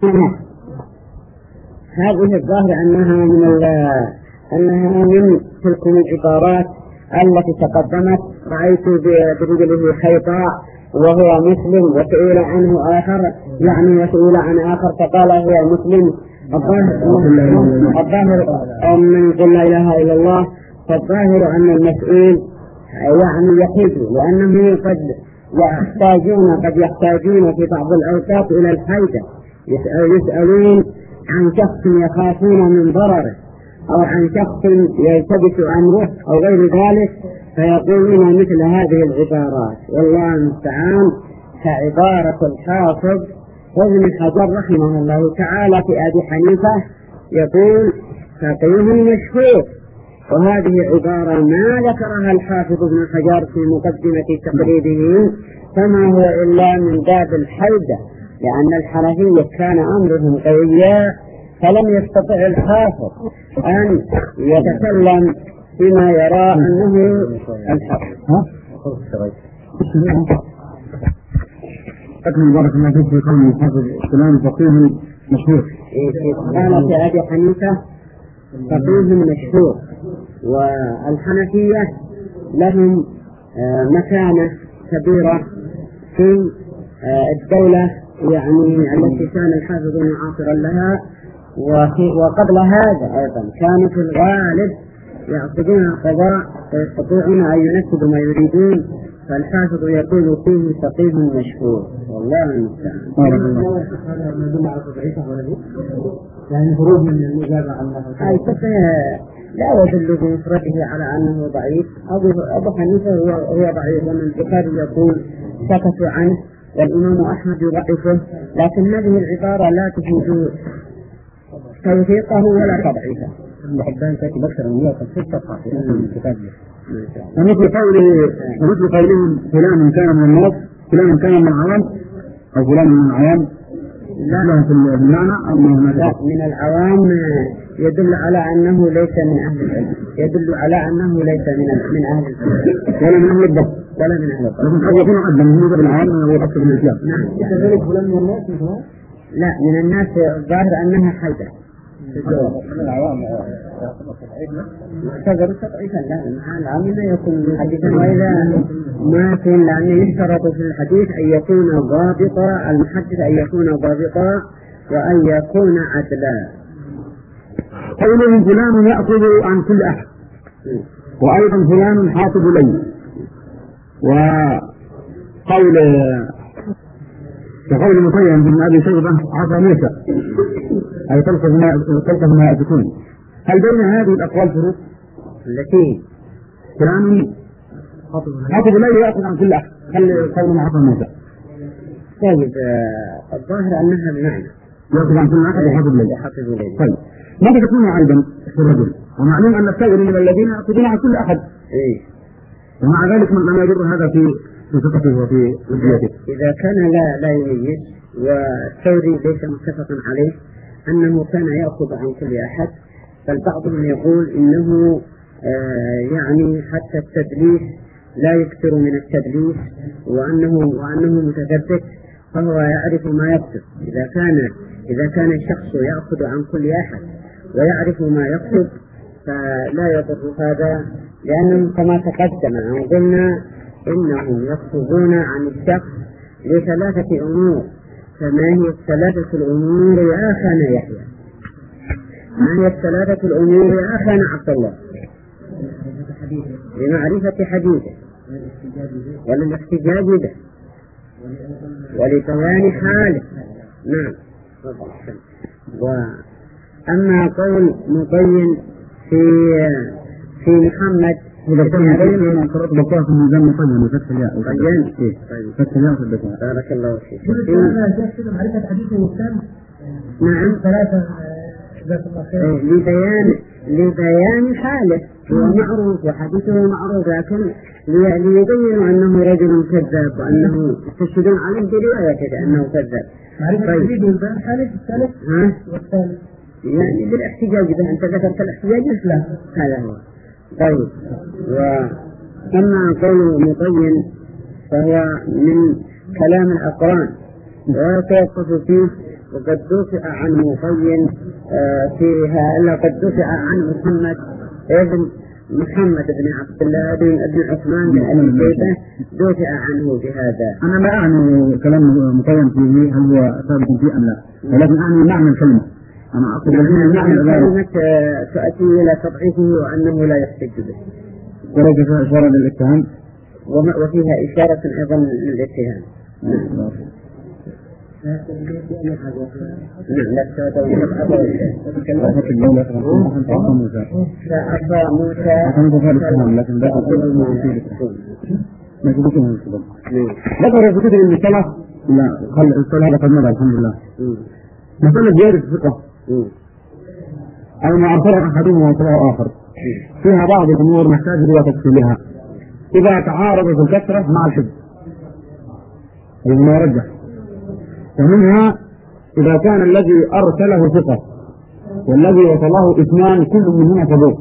هذه الظاهر أنها من تلك العبارات التي تقدمت. رأيت برجله خيطا وهو مسلم، وسئل عنه آخر يعني وسئل عن آخر فقال هو مسلم. الظاهر من قل لا إله إلا الله، فالظاهر أن المسؤول يعني يحيد، لأنه قد يحتاجون في بعض الأوقات إلى الحيدة، يسألون عن شخص يخافون من ضرره أو عن شخص يلتبس أمره أو غير ذلك، فيقولون مثل هذه العبارات. والله المستعان، كعبارة الحافظ ابن حجر رحمه الله تعالى في أبي حنيفة يقول فقيه مشهور، وهذه عبارة ما ذكرها الحافظ ابن حجر في مقدمة تقريبه، فما هو إلا من باب الحيدة، لأن الحنفية كان أمرهم قويا، فلم يستطع الحافظ أن يتكلم فيما يرى أنه الحق. أكمل بارك الله فيك في قول الحافظ فلان فقيه مشهور. قال في أبي حنيفة فقيه مشهور، والحنفية لهم مكانة كبيرة في الدولة يعني التي كان الحافظ معاصرا لها، وقبل هذا أيضا كانوا في الغالب يعقدون القضاء ويستطيعون أن ينفذوا ما يريدون، فالحافظ يقول فيه فقيه مشهور. والله المستعان. يعني خروج من الإجابة عنه لا يدل بمفرده على أنه ضعيف. أبو حنيفة هو ضعيف، ومن البخاري يقول سكتوا عنه، والإمام أحمد يضعفه، لكن هذه العبارة لا تفيد توثيقه ولا تضعيفه. الحبان كاتب أكثر من 106 صفحة في الكتاب. ومثل قولهم فلان كان من الناس، فلان كان من العوام، أو فلان من العوام، لا في المعنى لا من العوام يدل على أنه ليس من أهل العلم، يدل على أنه ليس من أهل العلم ولا من أهل الضبط ولا من أهل الضبط، لكن قد يكون عدلا من نظر العوام والأكثر من الإسلام. نعم. كذلك فلان من الناس لا من الناس الظاهر أنها حيدة من العوام يعتبر تضعيفا. لا العام لا يكون حديثا، وإذا ما كان لأن يشترط في الحديث أن يكون ضابطا، المحدث أن يكون ضابطا وأن يكون عدلا. قولهم فلان يأخذ عن كل أحد، وأيضا فلان حاطب لي، وقول كقول مطيم بن أبي شيبة عصا موسى أي تلقف ما يأتكون. هل بين هذه الأقوال فروق؟ التي فلان حاطب لي يأخذ عن كل أحد، هل قول عصا موسى؟ طيب الظاهر أنها بمعنى يأخذ عن كل أحد وحاطب لي. طيب ماذا تكون عيبا في الرجل؟ ومعلوم أن السائر من الذين يأخذون عن كل أحد، ومع ذلك من يجر هذا في ثقته وفي وجهته. إذا كان لا يميز، والثوري ليس متفقا عليه أنه كان يأخذ عن كل أحد، بل بعضهم يقول إنه يعني حتى التدليس لا يكثر من التدليس، وأنه متثبت فهو يعرف ما يكتب. إذا كان الشخص يأخذ عن كل أحد ويعرف ما يكتب فلا يضر هذا، لأنه كما تقدم أن قلنا إنهم يكتبون عن الشخص لثلاثة أمور. فما هي الثلاثة الأمور يا أخانا يحيى؟ ما هي الثلاثة الأمور يا أخانا عبد الله؟ لمعرفة حديثه، وللاحتجاج به، ولبيان حاله. نعم. وأما قول مبين في محمد بارك الله فيك. معرفة حديثه والسلام. نعم. ثلاثة لبيان حاله، هو معروف وحديثه معروف، لكن ليبينوا أنه رجل كذاب، وأنه تشهدون عليه برواية أنه كذاب. معرفة حديثه والسلام حالة الثالث والثالث يعني بالاحتجاج به. أنت ذكرت الاحتجاج؟ لا هذا هو. طيب. وأما قول مطين فهو من كلام الأقران ويتوقف فيه وقد دفع عن مبين فيها، إلا قد دفع عن محمد بن عبد الله بن عثمان بن أبي شيبة دفع عنه بهذا. أنا لا أعني كلام مقيم فيه هل هو ثابت فيه أم لا، ولكن أعني معنى الكلمة. أنا أقول معنى الكلمة تأتي إلى تضعيفه وأنه لا يحتج به، ولكن فيها إشارة للاتهام وفيها إشارة أيضا للاتهام. ذكر في كتب المصطلح لا خل الصلاة هذا قد مضى الحمد لله. مسألة زيادة الثقة أو ما أرسل أحدهما وصله آخر فيها بعض الأمور نحتاج إلى تفصيلها إذا تعارضت الكثرة مع الحفظ ما يرجح. ومنها إذا كان الذي أرسله ثقة والذي وصله اثنان كل منهما صدوق،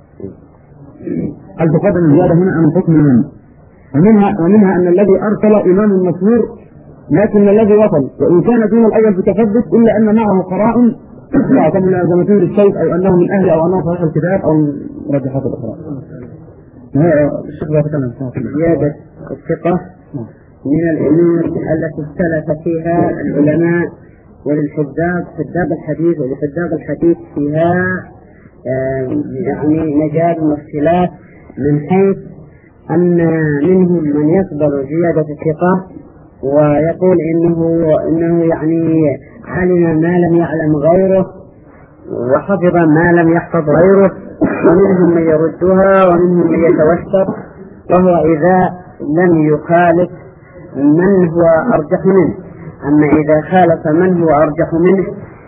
هل تقدم الزيادة هنا أم حكم من؟ ومنها أن الذي أرسل إمام مشهور لكن الذي وصل وإن كان دون الأول بتثبت إلا أن معه قرائن تعتمد على زمثير الشيء أو أنه من أهل أو أنه صحيح الكتاب أو مرجحات الأخرى. زيادة الثقة من الأمور التي اختلف فيها العلماء وللحداد الحديث ولحداد الحديث فيها يعني مجال واختلاف، من حيث أن منهم من يقبل زيادة الثقة ويقول إنه يعني علم ما لم يعلم غيره وحفظ ما لم يحفظ غيره، ومنهم من يردها ومنهم من يتوسط، وهو إذا لم يخالف من هو أرجح منه. أما إذا خالف من هو أرجح منه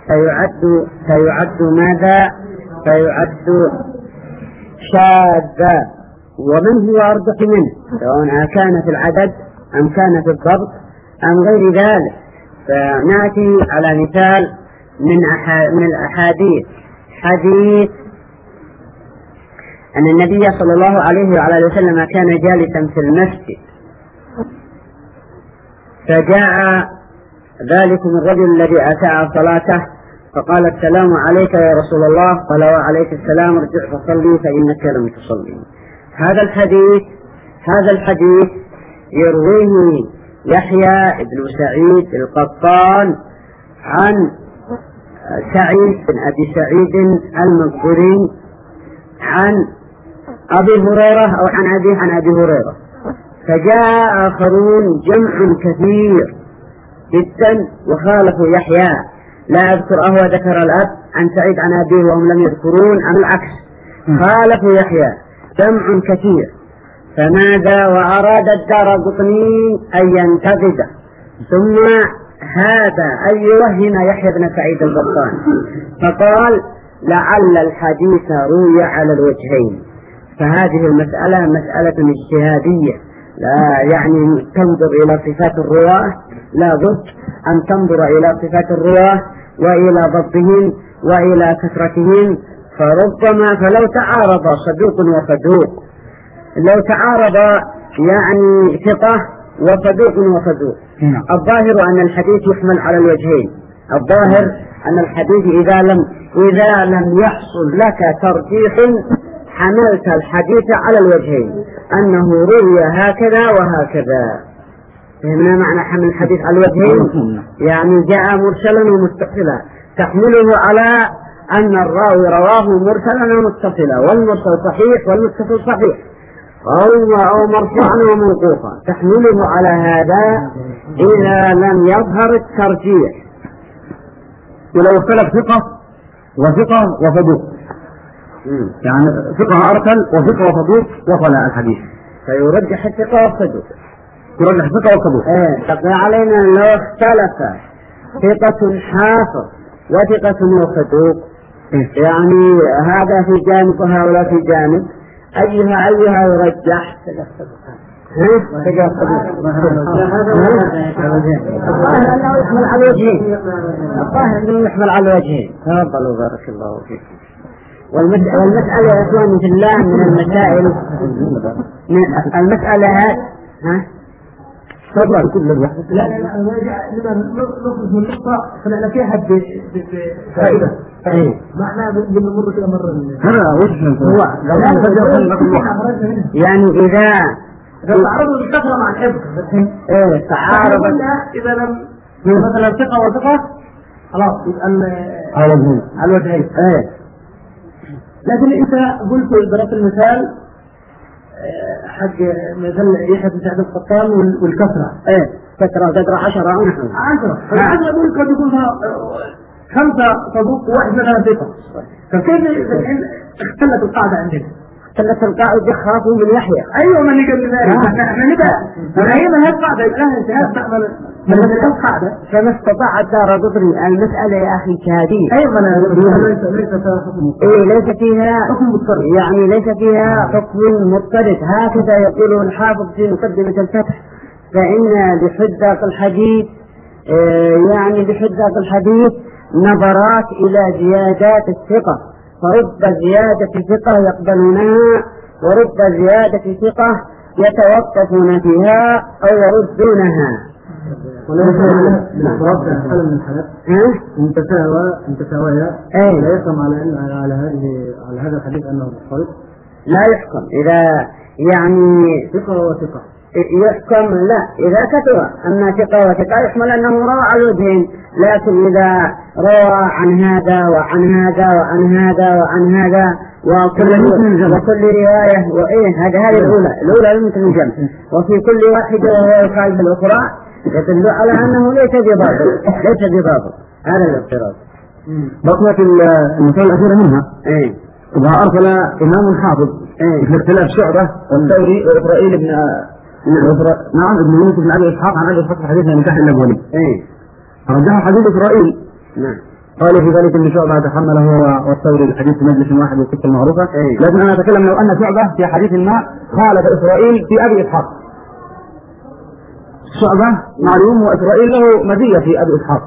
فيعد ماذا؟ فيعد شاذا، ومن هو أرجح منه سواء كان في العدد أم كان في الضبط أم غير ذلك. فنأتي على مثال من الأحاديث، حديث أن النبي صلى الله عليه وعلى وسلم كان جالسا في المسجد فجاء ذلكم الرجل الذي أتى صلاته فقال السلام عليك يا رسول الله، قال وعليك السلام، ارجع فصلي فإنك لم تصلي. هذا الحديث يرويه يحيى بن سعيد القطان عن سعيد بن أبي سعيد المقبري عن أبي هريرة أو عن أبيه عن أبي هريرة. فجاء آخرون جمع كثير جدا وخالفوا يحيى، لا أذكر أهو ذكر الأب عن سعيد عن أبيه وهم لم يذكرون، عن العكس خالفوا يحيى جمع كثير. فماذا؟ وأراد الدارقطني أن ينتقده، ثم هذا أن يوهم يحيى بن سعيد القطان، فقال لعل الحديث روي على الوجهين. فهذه المسألة مسألة اجتهادية، لا يعني تنظر إلى صفات الرواة، لا بد أن تنظر إلى صفات الرواة وإلى ضبطهم وإلى كثرتهم. فربما فلو تعارض صدوق وصدوق، لو تعارض يعني ثقة وصدوق وصدوق، الظاهر أن الحديث يحمل على الوجهين. الظاهر أن الحديث إذا لم يحصل لك ترجيح حملت الحديث على الوجهين، أنه روي هكذا وهكذا. فهمنا معنى حمل الحديث على الوجهين؟ يعني جاء مرسلا ومتصلا، تحمله على أن الراوي رواه مرسلا ومتصلا، والمرسل صحيح والمتصل صحيح، أو مرفوعا وموقوفا، تحمله على هذا إذا لم يظهر الترجيح. ولو اختلف ثقة وصدوق، يعني ثقة أرسل وثقة وصدوق وصل الحديث، فيرجح الثقة والصدوق، يرجح ثقة وصدوق. تقضي علينا لو اختلف ثقة حافظ وثقة وصدوق، يعني هذا في جانب وهؤلاء في جانب، أيها يرجح؟ الظاهر أنه يحمل على الوجهين. تفضلوا بارك الله فيكم. والمسألة يا أخواني في الله من المسائل، المسألة تطلع كل الوحدة. لا نخرج من النقطة فنحن فيها بفائدة. معناه بنمر كده مرة. هذا وش هو؟ يعني إذا تعرضوا للكثرة مع الحفظ. تعارض. إذا لم مثلا ثقة وثقة خلاص يبقى على الوجهين. لكن أنت قلت ضربت المثال حق مثل يحيى بن سعد القطان والكثرة. كثرة 10 أو نحو 10 يقول قد يكون 5 صدوق وواحد منها ثقة. فكيف اختلت القاعدة عندنا؟ اختلت القاعدة يخافوا من يحيى. أيوة من اللي قبل ذلك. احنا نبقى هي من هالقاعدة لها انتهاء تعمل من هالقاعدة. فما استطاع الدارقطني المسألة يا أخي شهادية. أيوة ليس فيها حكم مضطرد. يعني ليس فيها حكم مضطرد. هكذا يقوله الحافظ في مقدمة الفتح. فإن لحجة الحديث يعني بحجة الحديث نظرات إلى زيادات الثقة، فرب زيادة ثقة يقبلونها ورب زيادة ثقة يتوقفون فيها أو يردونها. متساوية لا يحكم على هذا الحديث أنه مضطرد. لا يحكم إذا يعني ثقة وثقة يحكم لا إذا كثر. أما ثقة وثقة يحمل أنه روى على الوجهين، لكن إذا روى عن هذا وعن هذا وعن هذا وعن هذا وكل رواية هذه الأولى لم تنجم، وفي كل واحدة وهي يخالف الأخرى يدل على أنه ليس بضابط. هذا الافتراض. بقيت المثال الأخيرة منها إذا أرسل إمام حافظ مثل اختلاف شعبة والثوري وإسرائيل ابن ابن يوسف بن أبي إسحاق عن أبي إسحاق حديثنا نكاح الأولي فرجح حديث إسرائيل. قال في ذلك أن شعبة تحمله والثوري الحديث في مجلس واحد والقصة المعروفة. لكن أنا أتكلم لو أن شعبة في حديث ما خالف إسرائيل في أبي إسحاق. شعبة معلوم وإسرائيل له مزية في أبي إسحاق.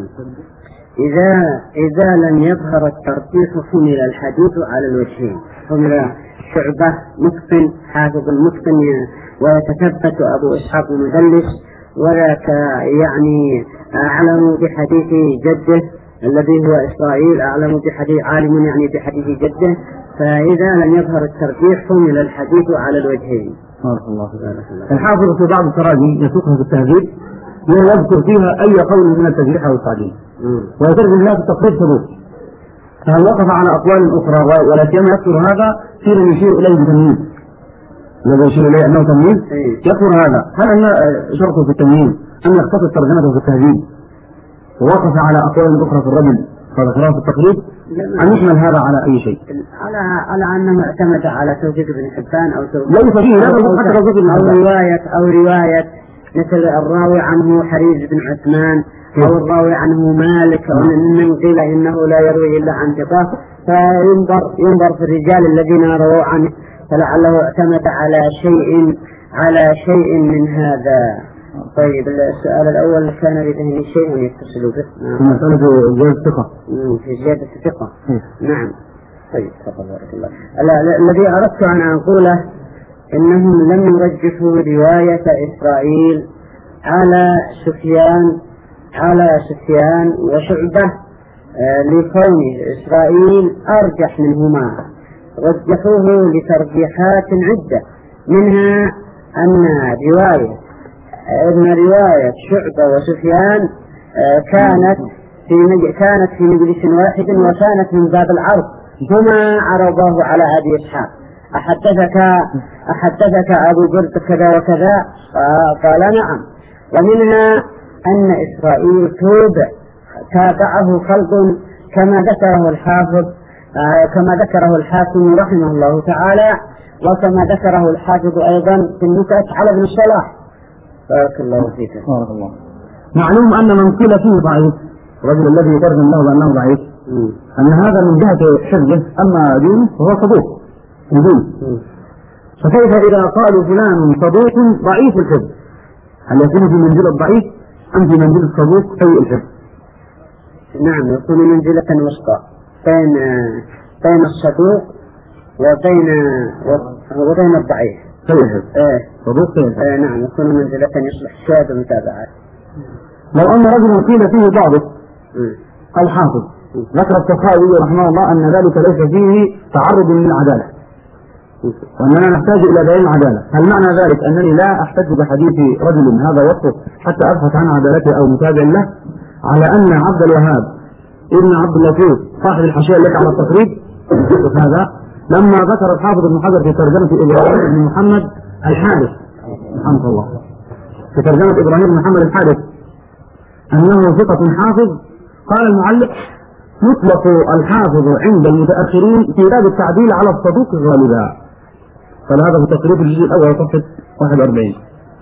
إذا لم يظهر الترتيب حمل الحديث على الوجهين. حمل شعبة متقن حافظ المتقن ويتثبت أبو إسحاق المدلس، وذاك يعني أعلم بحديث جده الذي هو إسرائيل أعلم بحديث عالم يعني بحديث جده. فإذا لم يظهر الترجيح حمل الحديث على الوجهين. الحافظ في بعض التراجم يسوقها في التهذيب يذكر فيها أي قول من التجريح أو التعديل ويترجم لها في التقريب ثبوت، فهل وقف على أقوال أخرى ولا سيما يذكر هذا في من يشير إليه بتمييز الذي يشير إليه أنه تمييز يذكر هذا. هل أن شرطه في التمييز أن يختصر ترجمته في التهذيب ووقف على أقوال أخرى في الرجل فذكرها في التقريب أن يحمل هذا على أي شيء؟ على أنه اعتمد على توثيق ابن حبان أو ليس فيه أو رواية مثل الراوي عنه حريز بن عثمان أو الراوي عنه مالك أو من قيل إنه لا يروي إلا عن ثقة، فينظر في الرجال الذين رووا عنه فلعله اعتمد على شيء من هذا. طيب السؤال الأول كان بذهن شيء يتصل به في مسألة زيادة الثقة في زيادة الثقة. نعم. طيب تفضل بارك الله. الذي أردت أن أقوله إنهم لم يرجحوا رواية إسرائيل على سفيان وشعبة لكون إسرائيل أرجح منهما، رجحوه لترجيحات عدة، منها أن رواية شعبة وسفيان كانت في مجلس واحد وكانت من باب العرض، هما عرضاه على أبي إسحاق أحدثك أبو برد كذا وكذا قال نعم. ومنها أن إسرائيل تابعه خلق كما ذكره الحاكم رحمه الله تعالى، وكما ذكره الحافظ أيضا في النكت على ابن الصلاح. بارك الله فيك. بارك الله. معلوم أن من قيل فيه ضعيف الرجل الذي يترجم له بأنه ضعيف أن هذا من جهة حفظه، أما دينه فهو صدوق دين. فكيف إذا قالوا فلان صدوق ضعيف الحفظ، هل يكون في منزلة الضعيف أم في منزلة الصدوق سيء الحفظ؟ نعم يكون منزلة وسطى بين الصدوق وبين الضعيف. سيحب صدوق سيحب. نعم، يكون منزلة يصلح شاهد ومتابعات. لو أن رجلا قيل فيه ضابط الحافظ، ذكر السخاوي رحمه الله أن ذلك ليس فيه تعرض للعدالة، وأننا نحتاج إلى بيان العدالة. هل معنى ذلك أنني لا أحتج بحديث رجل هذا وصفه حتى أبحث عن عدالته أو متابع له، على أن عبد الوهاب ابن عبد اللطيف صاحب الحاشية التي على التقريب هذا لما ذكر الحافظ ابن حجر في ترجمة إبراهيم بن محمد الحارث رحمه الله، في ترجمة إبراهيم بن محمد الحارث أنه ثقة حافظ، قال المعلق: يطلق الحافظ عند المتأخرين في باب التعديل على الصدوق غالبا. قال هذا في تقريب الجزء الأول صفحة 41.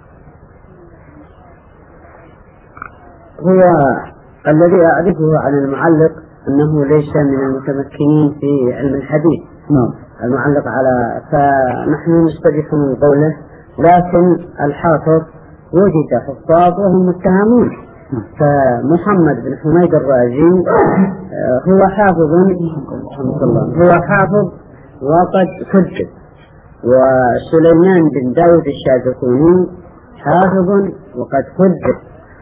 هو الذي أعرفه عن المعلق أنه ليس من المتمكنين في علم الحديث. نعم. المعلق على فنحن نستبيح من قوله، لكن الحافظ وجد حفاظ وهم متهمون. فمحمد بن حميد الرازي هو حافظ، هو حافظ وقد كذب، وسليمان بن داود الشاذقوني حافظ وقد كذب،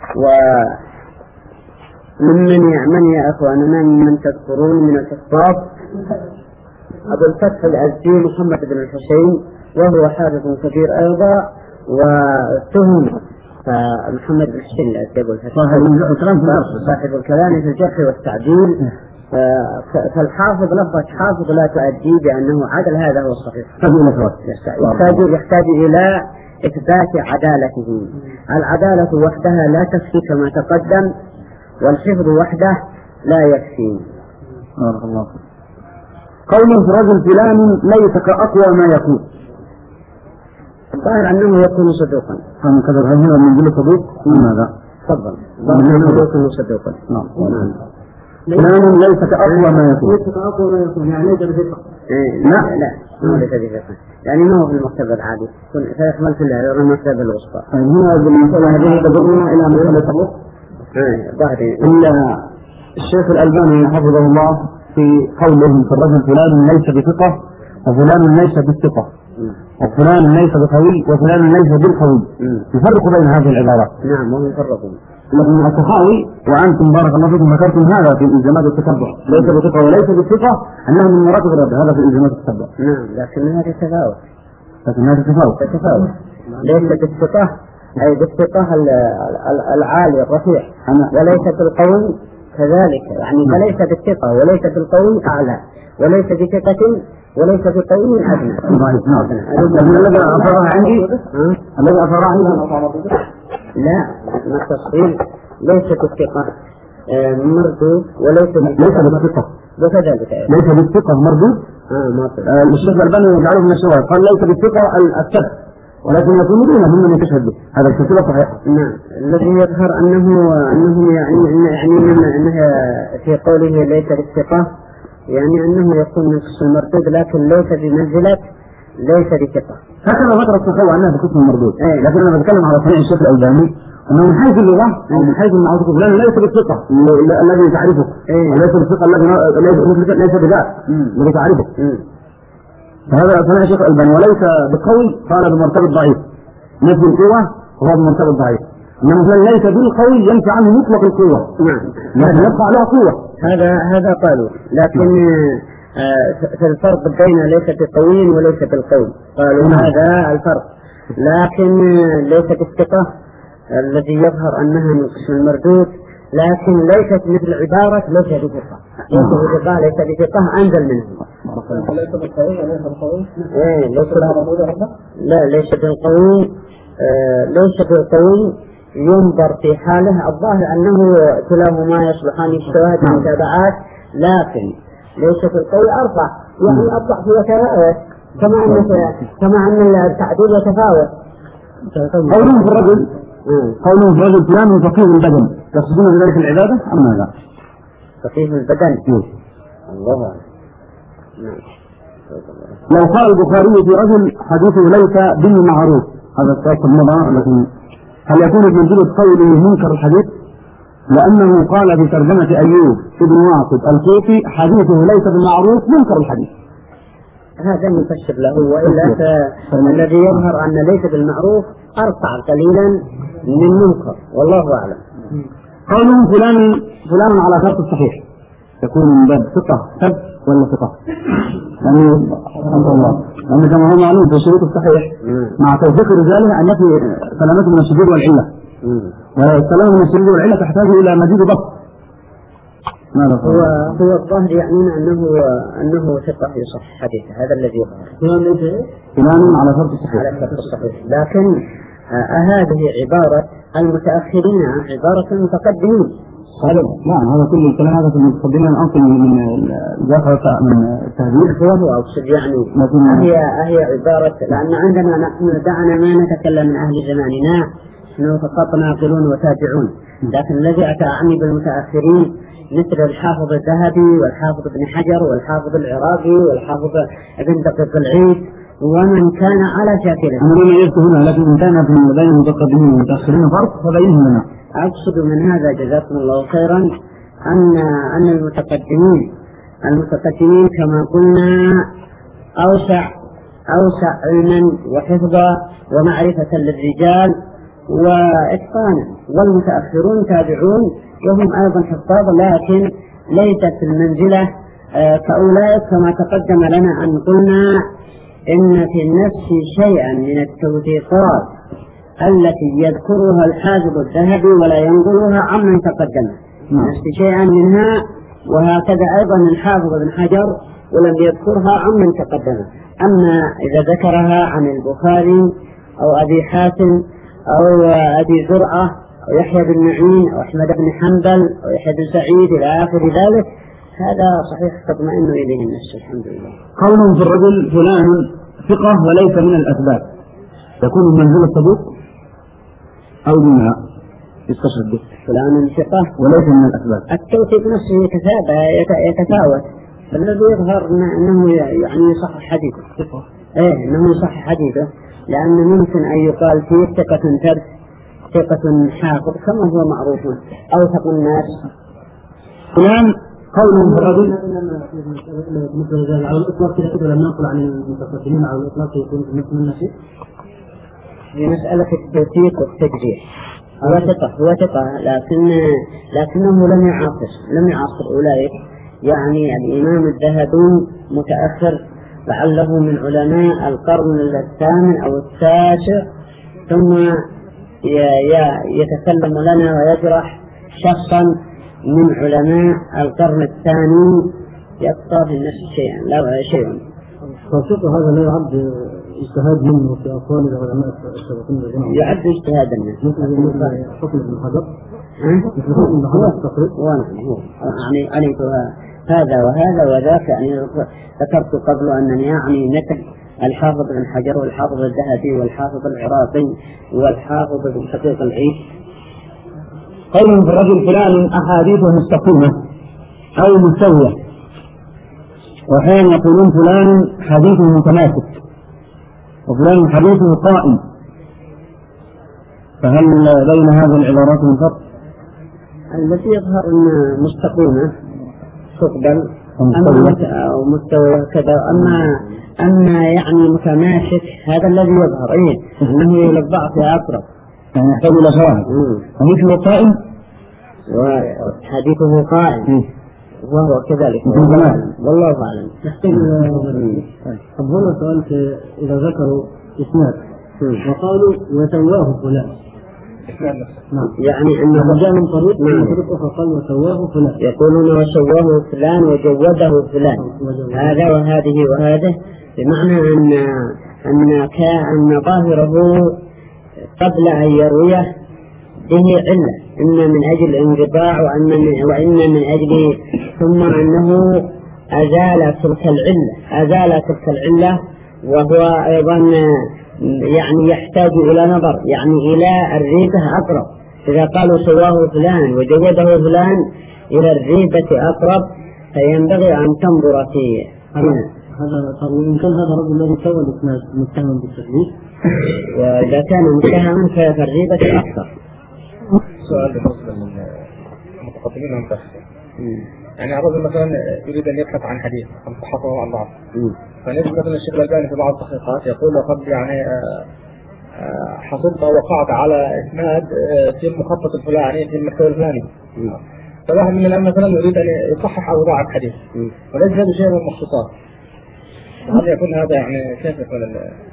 ومن يا أخواننا من تذكرون من الحفاظ أبو الفتح الأزدي محمد بن الحسين، وهو حافظ كبير أيضا واتهم. فمحمد بن حسين يقول صاحب الكلام في الجرح والتعديل. فالحافظ لفظة حافظ لا تؤدي بأنه عدل، هذا هو الصحيح. يحتاج إلى إثبات عدالته. العدالة وحدها لا تكفي كما تقدم، والحفظ وحده لا يكفي. بارك الله فيك. قوله في رجل فلان ليس كأقوى ما يكون، الظاهر أنه يكون صدوقا. فمن كذا هذا من جل صدوق ماذا؟ تفضل. الظاهر أنه يكون صدوقا. نعم. فلان ليس كأقوى ما يكون. ليس كأقوى ما يكون يعني ليس بثقة. لا ليس بثقة، يعني ما هو في المكتب العادي، فيحمل في المكتب الوسطى. هنا بالمسألة هذه تدرنا إلى مسألة الصدوق. إلا الشيخ الألباني حفظه الله في قوله في الرجل فلان ليس بثقة وفلان ليس بالثقة وفلان ليس بقوي وفلان ليس بالقوي، يفرق بين هذه العبارات. نعم، هم يفرقون. لكن السخاوي وأنتم بارك الله فيكم ذكرتم هذا في إلزامات التتبع، ليس بثقة وليس بالثقة أنه من مراتب الرد، هذا في إلزامات التتبع. نعم، لكن هذا تفاوت. تفاوت. ليس بالثقة أي بالثقة العالي الرفيع، وليس بالقوي كذلك، يعني فليس بالثقة وليس بالقوي أعلى، وليس بثقة وليس بقوي أدنى. الذي أثرها عندي لا، التصحيح ليس بالثقة مردود وليس بالثقة وكذلك ليس بالثقة مردود. الشيخ الألباني يجعله من الشواهد، قال ليس بالثقة الثبت، ولكن يكون دونه ممن يتشهد به، هذا الكتاب صحيح. نعم، الذي يظهر أنه يعني في قوله ليس بالثقة، يعني أنه يكون من قسم المردود، لكن ليس بمنزلة ليس بثقة. هكذا ذكر السخاوي عنها في قسم المردود. لكن أنا بتكلم على صحيح الشيخ الألباني أنه من حيث اللغة أو من حيث المعروف فلان ليس بالثقة الذي تعرفه، وليس بالثقة الذي ليس بذات الذي تعرفه. فهذا صحيح الشيخ الألباني، وليس بقوي قال بمرتبة ضعيف، مثل القوة وهو بمرتبة ضعيف، إنما مثلا ليس بالقوي ينفع عنه مطلق القوة. نعم، لكن يبقى له قوة. هذا قالوا، لكن في الفرق بين ليس بقوي وليس بالقوي، قالوا هذا الفرق، لكن ليس بالثقة الذي يظهر أنها من قسم المردود، لكن ليست مثل عبارة ليس بثقة. ليس بثقة أنزل منه. ليس بالقوي وليس بالقوي. لا، ليس بالقوي. ليس بالقوي ينظر في حاله، الظاهر أنه كلاهما يصلحان الشواهد والمتابعات، لكن ليس بالقوي أرفع، يعني الضعف يتفاوت كما أن التعديل يتفاوت. قولهم في الرجل فلان فقيه البدن، يقصدون بذلك العبادة أم ماذا؟ فقيه البدن. الله أعلم. لو قال البخاري في رجل حديثه ليس بالمعروف، هذا السؤال مضى، لكن هل يكون بمنزلة قوله منكر الحديث؟ لأنه قال في ترجمة أيوب ابن واقد الكوفي حديثه ليس بالمعروف منكر الحديث، هذا مفسر له، وإلا فالذي يظهر أن ليس بالمعروف أرفع قليلا من منكر، والله أعلم. قولهم فلان على شرط الصحيح يكون من باب ثقة ثبت ولا ثقة؟ يعني لأن كما هو معلوم في شروط الصحيح مع توثيق رجاله أن يكون سلامته من الشذوذ والعلة، والسلامة من الشذوذ والعلة تحتاج إلى مزيد ضبط. هو الظاهر يعنون أنه ثقة يصح حديثه، هذا الذي يظهر. فلان على شرط الصحيح. على شرط الصحيح، لكن هذه عبارة المتأخرين عن عبارة المتقدمين. نعم، هذا كل الكلام هذا في المتقدمين أصلا من الجافة من التهذيب. هو أقصد يعني هي عبارة، لأن عندنا نحن دعنا ما نتكلم من أهل زماننا، نحن فقط ناقلون وتابعون، لكن الذي أعني بالمتأخرين مثل الحافظ الذهبي والحافظ ابن حجر والحافظ العراقي والحافظ ابن دقيق العيد ومن كان على شاكله. أنا لم يذكر هنا، لكن كان بين المتقدمين والمتأخرين فرق فبينهم لنا. أقصد من هذا جزاكم الله خيرا أن المتقدمين كما قلنا أوسع علما وحفظا ومعرفة للرجال وإتقانا، والمتأخرون تابعون وهم أيضا حفاظ، لكن ليست المنزلة كأولئك، كما تقدم لنا أن قلنا إن في النفس شيئا من التوثيقات التي يذكرها الحافظ الذهبي ولا ينقلها عمن تقدمه، نفس شيئا منها، وهكذا أيضا الحافظ ابن حجر ولم يذكرها عمن تقدمه. أما إذا ذكرها عن البخاري أو أبي حاتم أو أبي زرعة أو يحيى بن معين أو أحمد بن حنبل أو يحيى بن سعيد إلى آخر ذلك، هذا صحيح تطمئن إليه النفس. الحمد لله. قول في الرجل فلان ثقة وليس من الأثبات يكون من منزل الصدوق أو دونها، يستشهد به فلان ثقة وليس من الأثبات. التوثيق نفسه يتفاوت، فالذي يظهر أنه يعني يصح حديثه، أنه يصح حديثه، لأن ممكن أن يقال فيه ثقة ثبت، ثقة حافظ كما هو معروف أوثق الناس. فلان قول في الرجل مثل ذلك على الإطلاق كده لم ننقل عن المتقدمين على الإطلاق يكون مثل النشيء في مسألة التوثيق والتجريح. هو ثقة لكنه لم يعاصر أولئك، يعني الإمام الذهبي متأخر لعله من علماء القرن الثامن أو التاسع، ثم يتكلم لنا ويجرح شخصا من علماء القرن الثاني، يقطع في النفس شيئا لا شيء. توثيق هذا لا يعد اجتهاد منه في أقوال العلماء السابقين؟ يعد اجتهادا مثل حكم ابن حجر، مثل حكم ابن حجر التقريب. يعني عليتها هذا وهذا وذاك، يعني ذكرت قبل أنني يعني مثل الحافظ ابن حجر والحافظ الذهبي والحافظ العراقي والحافظ ابن دقيق العيد. قول في الرجل فلان أحاديثه مستقيمة أو مستوية، وحين يقولون فلان حديثه متماسك وفلان حديثه قائم، فهل بين هذه العبارات من فرق؟ التي يظهر أن مستقيمة تقبل أو مستوى كذا، أما يعني متماسك هذا الذي يظهر أنه للضعف أقرب، يعني يحتاج إلى شواهد. حديثه قائم وحديثه قائم وهو كذلك، والله أعلم. طب هنا سؤال، إذا ذكروا إسناد وقالوا وسواه فلان، يعني أنه جاء من طريق أخرى قال وسواه فلان، يقولون وسواه فلان وجوده فلان، هذا وهذه وهذا، بمعنى أن ظاهره قبل أن يرويه به علة، إما من أجل انقطاع وإما من أجل، ثم أنه أزال تلك العلة وهو أيضا يعني يحتاج إلى نظر، يعني إلى الريبة أقرب. إذا قالوا سواه فلان وجوده فلان إلى الريبة أقرب، فينبغي أن تنظر فيه. هذا وإن كان هذا رجل الذي سوى الإسناد متهم بالتدليس، وإذا كان متهما فالريبة أكثر. سؤال بالنسبة للمتقدمين والمتأخرين، يعني الرجل مثلا يريد أن يبحث عن حديث أم تحفظه عن بعض، فنجد مثلا الشيخ الألباني في بعض التحقيقات يقول وقد يعني حصلت أو وقعت على إسناد في المخطط الفلاني في المكتب الفلاني. فواحد من الأئمة مثلا يريد أن يصحح أو يضاعف حديث وليس هذا شيء من المخطوطات. هل يكون هذا يعني كيف يكون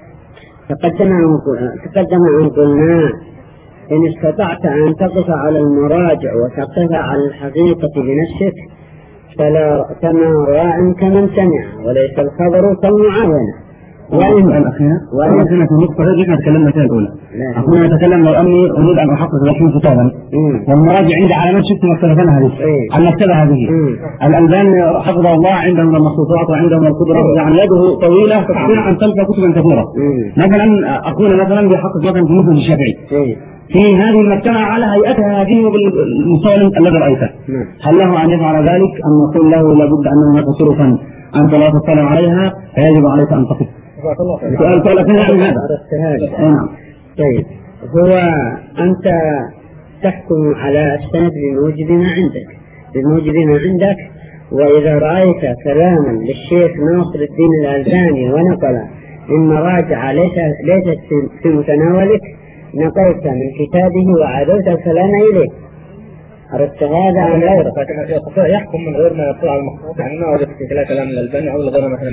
تقدم أن قلنا إن استطعت أن تقف على المراجع وتقف على الحقيقة بنفسك فما راع كمن سمع وليس الخبر كالمعاونة. وإن في النقطة هذه احنا تكلمنا فيها الأولى. أخونا يتكلم لو أني أريد أن أحقق 20 كتابا والمراجع عندي علامات شفت مكتبتنا هذه المكتبة هذه الألباني حفظه الله عنده من المخطوطات وعنده من القدرة يعني يده طويلة تستطيع أن تلقى كتبا كثيرة. مثلا أخونا مثلا بيحقق مثلا في مسند الشافعي في هذه المكتبة على هيئتها هذه بالمستوى الذي رأيته. هل له أن يفعل ذلك أم نقول له لابد أن هناك طرقا أنت لا تطلع عليها فيجب عليك أن تقف؟ سؤال عن هذا. طيب هو أنت تحكم على السند بموجب ما عندك وإذا رأيت كلاما للشيخ ناصر الدين الألباني ونقل من مراجع ليست في متناولك نقلت من كتابه وعدوت الكلام إليه. أردت هذا عن غيره. يستطيع يحكم من غير ما يطلع على المخطوط يعني ما وجدت في كلام الألباني أو غيره مثلا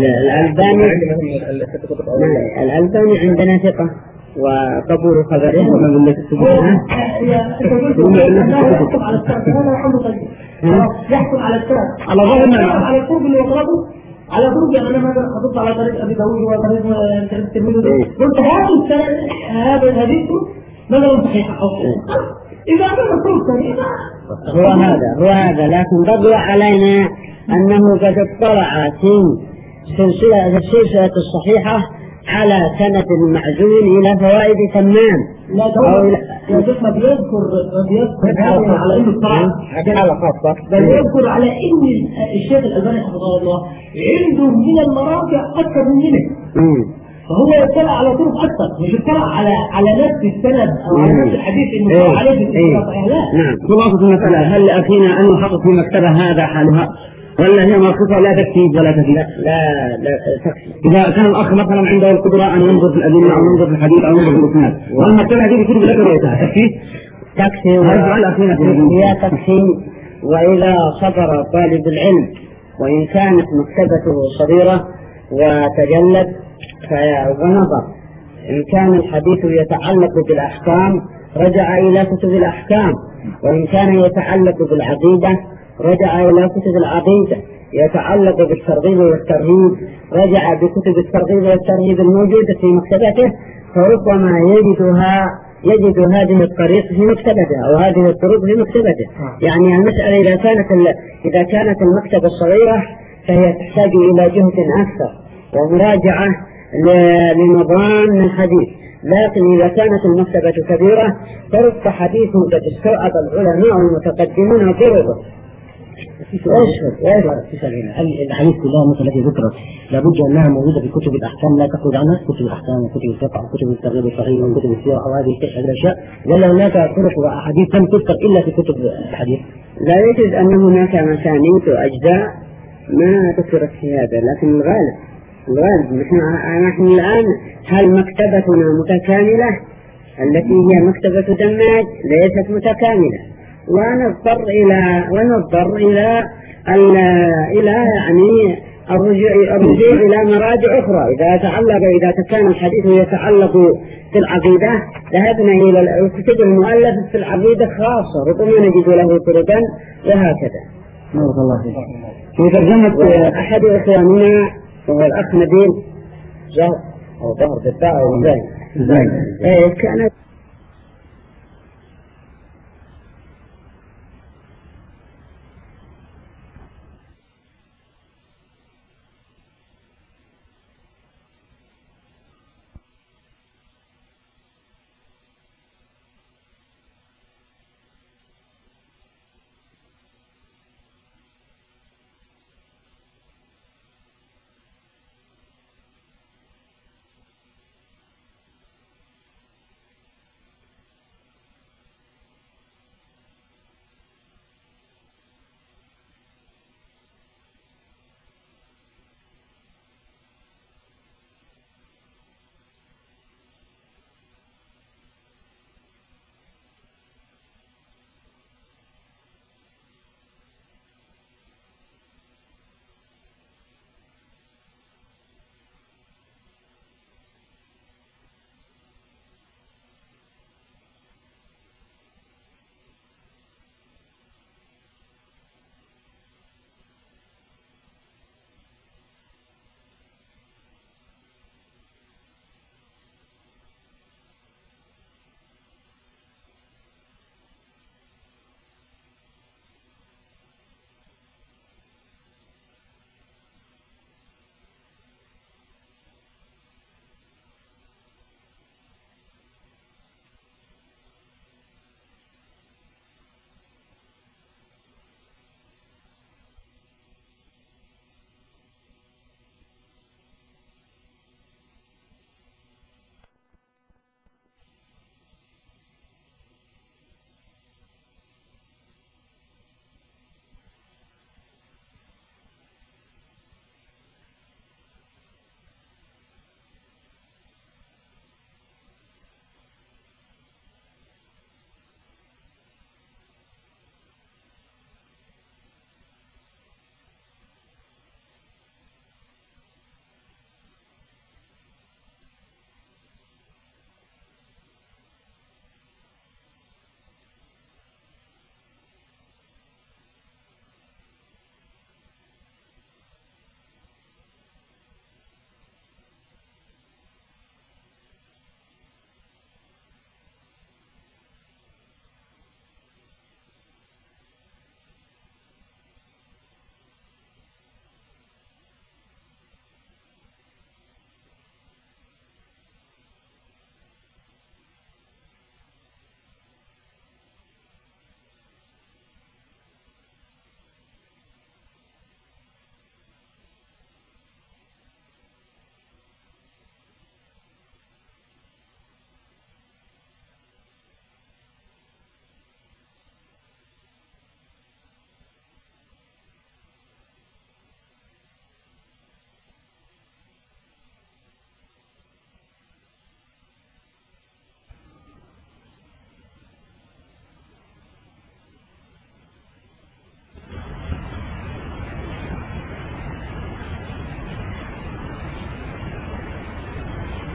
الألباني عندنا ثقة وقبول خبره يحكم على السند على الطرق اللي وصلته على طرق يعني أنا مثلا حطيت على طريق أبي داوود وطريق الترمذي قلت هذا السند هذا الحديث مثلا صحيح أو إذا كان الطرق هو هذا لكن بقي علينا أنه قد اطلع في السلسلة الصحيحة على سند المعزول إلى فوائد تمام. لا يا شيخ ما بيذكر على إنه اطلع حالة خاصة بل يذكر على إن الشيخ الألباني حفظه الله عنده من المراجع أكثر منه فهو يطلع على طرق أكثر مش يطلع على نفس السند أو على نفس الحديث إنه يطلع عليه في السلسلة صحيح. لا خلاصة المسألة هل أخينا أن نحط في مكتبة هذا حالها ولا هي موقفة لا تكفي ولا تكفي؟ لا تكفي. إذا كان الأخ مثلا عنده القدرة أن ينظر في الأدلة أو ينظر في الحديث أو ينظر في الإسناد والمكتبة هذه بكتب لك رؤيتها تكفي هي تكفي. وإذا صبر طالب العلم وإن كانت مكتبته صغيرة وتجلد ونظر إن كان الحديث يتعلق بالأحكام رجع إلى كتب الأحكام وإن كان يتعلق بالعقيدة رجع إلى كتب العقيدة يتعلق بالترغيب والترهيب رجع بكتب الترغيب والترهيب الموجودة في مكتبته فربما يجد هذه الطريق في مكتبته أو هذه الطرق في مكتبته. يعني المسألة إذا كانت المكتبة صغيرة فهي تحتاج إلى جهد أكثر ومراجعة لنظام الحديث. لكن إذا كانت المكتبة كبيرة فرب حديث قد استوعب العلماء المتقدمون طرقه. الحديث كلها مثل التي ذكرت لابد أنها موجودة في كتب الأحكام لا تخرج عنها كتب الأحكام وكتب الفقه وكتب الترغيب الصحيح وكتب السيرة أو هذه الأشياء ولا هناك طرق وأحاديث لم تذكر إلا في كتب الحديث. لا يوجد أن هناك مسانيد وأجزاء ما ذكرت في هذا لكن الغالب نحن الآن هل مكتبتنا متكاملة؟ التي هي مكتبة دماج ليست متكاملة ونضطر إلى يعني الرجوع إلى مراجع أخرى. إذا كان الحديث يتعلق بالعقيدة ذهبنا إلى الكتب المؤلفة في العقيدة خاصة ربما نجد له طرقا وهكذا. بارك الله فيك. في ترجمة أحد إخواننا وهو الأخ نبيل ظهر بالتاء أو زين كان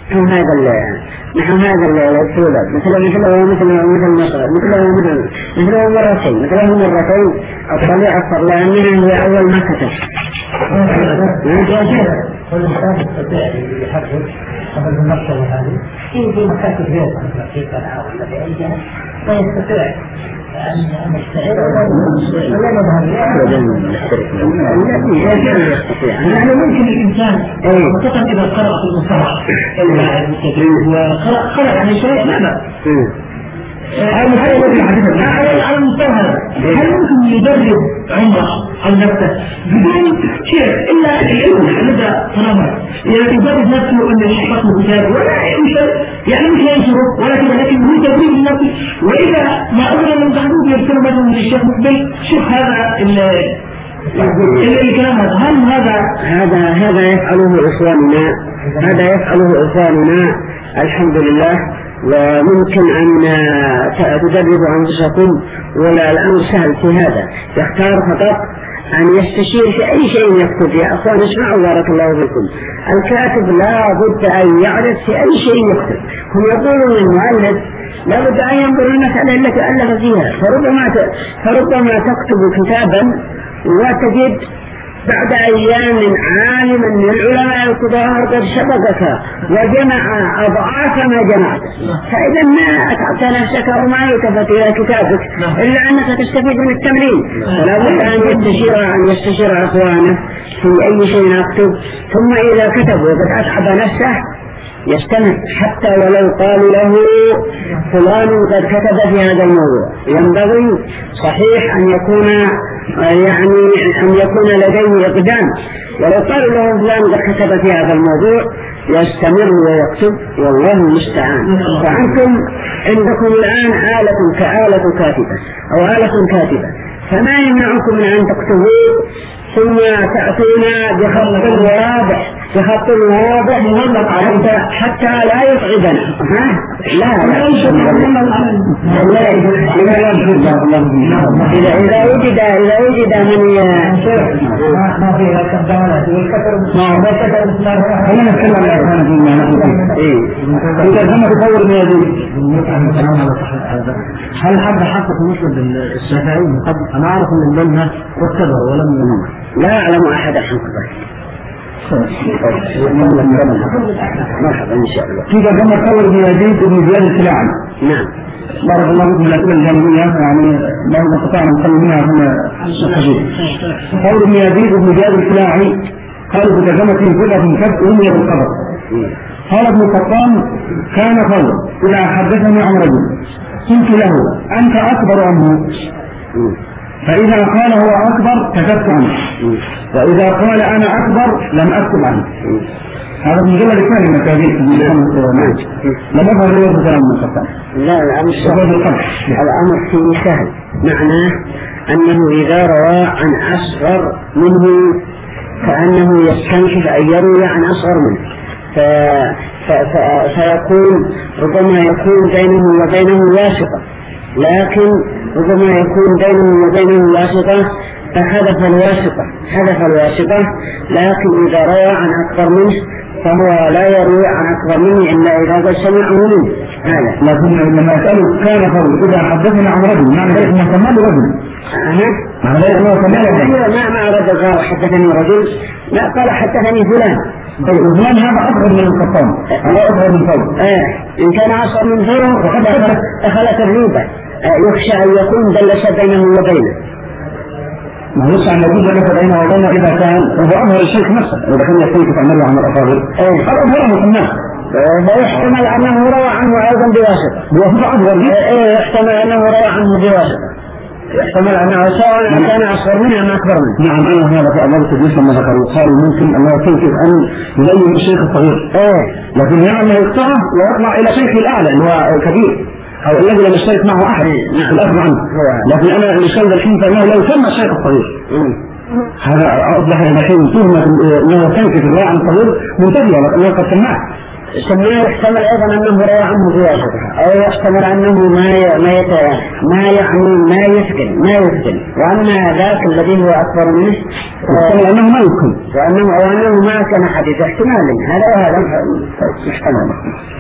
نحو هذا السوداء مثله مرتين الطبيعة الصرلانية هي أول ما كتب والإنسان يستطيع يحدد قبل المكتبة هذه في مكاتب غير في صنعاء ولا في أي جهة ويستطيع أن يستعيد يعني ممكن الإنسان خصوصا إذا قرأ في المصطلح وقرأ يعني شيء لا على المستوى هذا هل ممكن يدرب عمره أو نفسه بدون شيء إلا العلم لدى طلبة يعني يدرب نفسه أن يحفظ الكتاب ولا يعني مش ينشره ولكن هو تدريب لنفسه وإذا ما أدرى من بعضهم يرسل مثلا للشيخ مقبل شوف هذا الكلام هذا يفعله إخواننا الحمد لله. وممكن أن تدربوا أنفسكم ولا الأمر سهل في هذا يختار فقط أن يستشير في أي شيء يكتب. يا أخوان اسمعوا بارك الله فيكم الكاتب لا بد أن يعرف في أي شيء يكتب. هم يقولون المؤلف لا بد أن ينظر المسألة التي ألف فيها فربما تكتب كتابا وتجد بعد أيام عالما من العلماء الكبار قد سبقك وجمع أضعاف ما جمعت فإذا ما أتعبت نفسك وما يلتفت إلى كتابك إلا أنك تستفيد من التمرين. فلا بد أن يستشير أخوانه في أي شيء يكتب ثم إذا كتب وقد أتعب نفسه يستمع حتى ولو قالوا له فلان قد كتب في هذا الموضوع. ينبغي صحيح أن يكون لديه إقدام ولو قالوا له فلان قد كتب في هذا الموضوع يستمر ويكتب والله المستعان. فأنتم عندكم الآن آلة كآلة كاتبة أو آلة كاتبة فما يمنعكم من أن تكتبوا ثم تأتينا بخط واضح حتى لا يصعبنا. إذا وجد من هل حد حقق مسند الشافعي قبل أنا أعرف من المنهج وكبر ولم لا أعلم أحد حققه مرحبا إن شاء الله. كيف كما قول ابن يزيد بن زياد الكلاعي. نعم بارك الله فيكم الأسئلة الجانبية يعني لو استطعنا نقل منها هنا الكثير. قول ابن يزيد بن زياد الكلاعي قال بترجمة فرقة كتب أمي بالقبر. قال ابن قطان كان قول إذا حدثني عن رجل قلت له أنت أكبر عنه فإذا قال هو أكبر كتبت عنه وإذا قال أنا أكبر لم أكتب عنه. هذا من جمل كلمة كذلك لم أظهر له كلام من القطان. لا الأمر فيه سهل معناه أنه إذا روى عن أصغر منه كأنه يستنكف أن يروي عن أصغر منه فيكون ربما يكون بينه وبينه واسطة لكن ربما يكون بينه وبينه واسطة فحذف الواسطة لكن إذا روى عن أكبر منه فهو لا يروي عن أكبر منه إلا إذا قد سمعه منه. لكن لما أسأله كان قول إذا حدثنا عن رجل معنى ذلك ما كمال رجل ما رجل قال حدثني رجل لا قال حدثني فلان. فلان هذا أصغر من القطان لا أصغر من فوق. إن كان أصغر من فوق فقد أخلت الريبة يخشى أن يكون دلس بينه وبينه. ما يخشى أن يكون دلس بينه وبينه إذا كان هو أظهر الشيخ نفسه إذا كان يحتاج تعمله عن الأفاضل قد أظهره في الناس ويحتمل أنه روى عنه أيضا بواسطة. يحتمل أنه روى عنه بواسطة يحتمل أنه سواء كان أصغر منه أم أكبر منه. نعم أنا هذا في أمر تدريس لما ذكروا قالوا ممكن أنه يمكن أن يلين الشيخ الصغير لكن يعني يقطعه ويطلع إلى شيخه الأعلى اللي هو الكبير أو الذي لم يشترك معه أحد في الأخذ عنه. لكن أنا اللي شاهد الحين فإنه لو سمى الشيخ الصغير هذا أصبح الحين تهمة أنه كان في الرواية عن الصغير منتهية لأنه قد سماه يحتمل أيضا أنه روى عنه بواسطة أو يحتمل أنه ما يسكن ما يمكن، وأما ذاك الذي هو أكبر منه وأنه ما يمكن، وأنه ما كان حديث احتمال، هذا وهذا محتمل.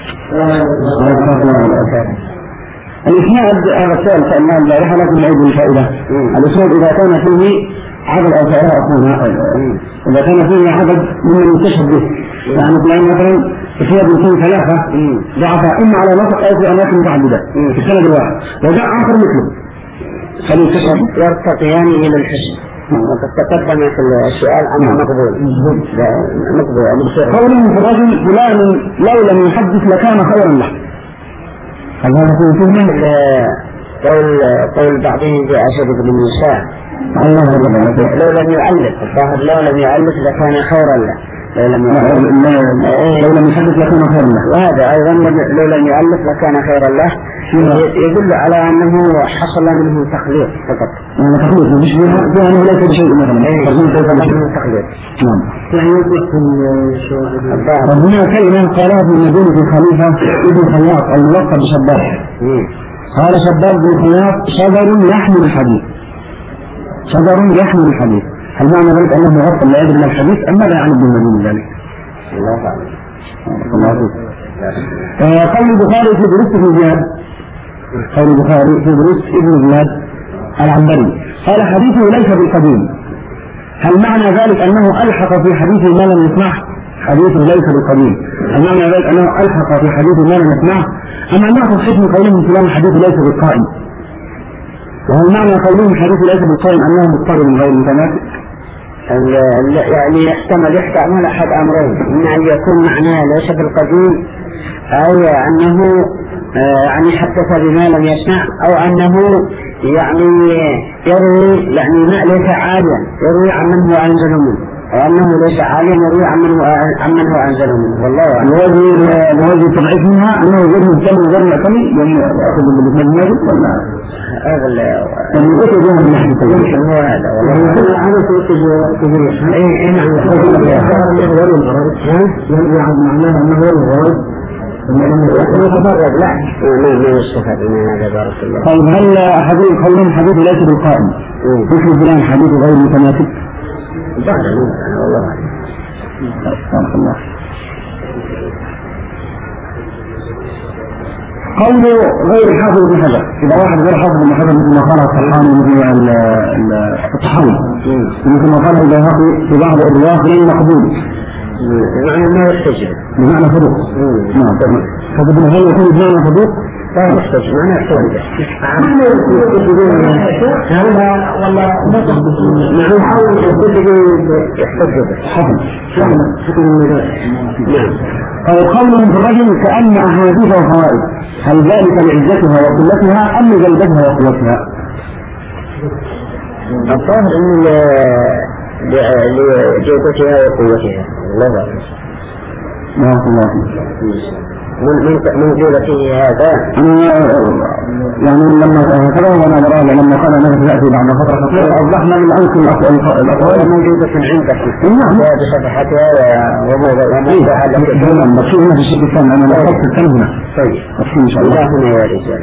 الإسناد هذا السؤال سألناه البارحة لكن نعيد الفائدة. الإسناد إذا كان فيه عدد أو فائدة أخونا، إذا كان فيه عدد ممن يستشهد به، يعني فلان مثلا إسناد يكون ثلاثة ضعفاء إما على نطق أو في أماكن متعددة في السند الواحد، وجاء آخر مثله فليستشهد يرتقيان إلى الحسن. وقد تقدم في السؤال أنه مقبول. قوله في الرجل فلان لو لم يحدث لكان خيرا له، هل هذا في فهم؟ قول بعضهم بأسد بن موسى لو لم يؤلف، الظاهر لو لم يؤلف لكان خيرا له، لو لم يحدث لكان خيرا له، وهذا أيضا لو لم يؤلف لكان خيرا له، يدل على أنه حصل منه تخليط فقط. تخليط مش فيها أنه ليس بشيء مثلا تخليط. نعم. هنا كلمة قالها في مدينة الخليفة ابن خياط الملقب بشباب. قال شباب بن خياط شجر يحمل الحديث، شجر يحمل الحديث. هل معنى ذلك أنه مغطى لا يدري من الحديث أم ماذا يعني ابن مدينة ذلك؟ الله أعلم. قول البخاري في دروس ابن زياد، قول البخاري في دروس ابن زياد العنبري قال حديثه ليس بالقديم. هل معنى ذلك أنه ألحق في حديثه ما لم يسمعه؟ حديثه ليس بالقديم، هل معنى ذلك أنه ألحق في حديثه ما لم يسمعه؟ أما نأخذ حكم قولهم فلان حديثه ليس بالقائم، وهل معنى قولهم حديثه ليس بالقائم أنه مضطرب غير متماسك؟ يعني يحتمل أحد أمرين، إما أن يكون معناه ليس بالقديم أو أنه يعني حدث بما لم يسمع، أو أنه يعني يروي يعني ما ليس عاليا يروي عن من هو أنزل منه، أو أنه ليس عاليا يروي عن من هو أنزل منه. والله الوجه التضعيف منها أنه غير مهتم وغير معتمد، يعني يأخذ بالمجمل ولا هذا اللي يؤتي بها من ناحية يمكن هو هذا. والله هذا تجريح. أي نعم. معناه أنه غير الغرض يتفرد. لا ما يستفاد من هذا. بارك الله. طيب هل أحدهم قولهم حديث ليس بالقائم مثل فلان حديث غير متماسك؟ ظاهر أنا والله أعلم. بارك الله. قوله غير حافظ بن حجر، إذا واحد غير حافظ بن حجر مثل ما قال الطحاوي مثل الطحاوي مثل ما قال البيهقي في بعض الرواة غير مقبول، بمعنى ما يحتج، بمعنى صدوق. نعم. فابن هل يكون بمعنى صدوق؟ لا يحتج، معنى يحتج. هذا والله نحن نحاول يحتج نعم. قولهم في الرجل كأن أحاديث وفوائد، هل ذلك لعزتها وقلتها أم لجلدتها وقوتها؟ الظاهر أن لجودتها وقوتها. الله أعلم. من جودته هذا يعني لما هكذا ونظرا لما قال أنه سيأتي بعد فترة قصيرة أوضحنا من أنكم الأقوال موجودة عندك بصفحتها وموضوعها لك مكتوبة في الشيء الثاني. أنا لا أفكر الثاني هنا. طيب إن شاء الله هنا يا رجال.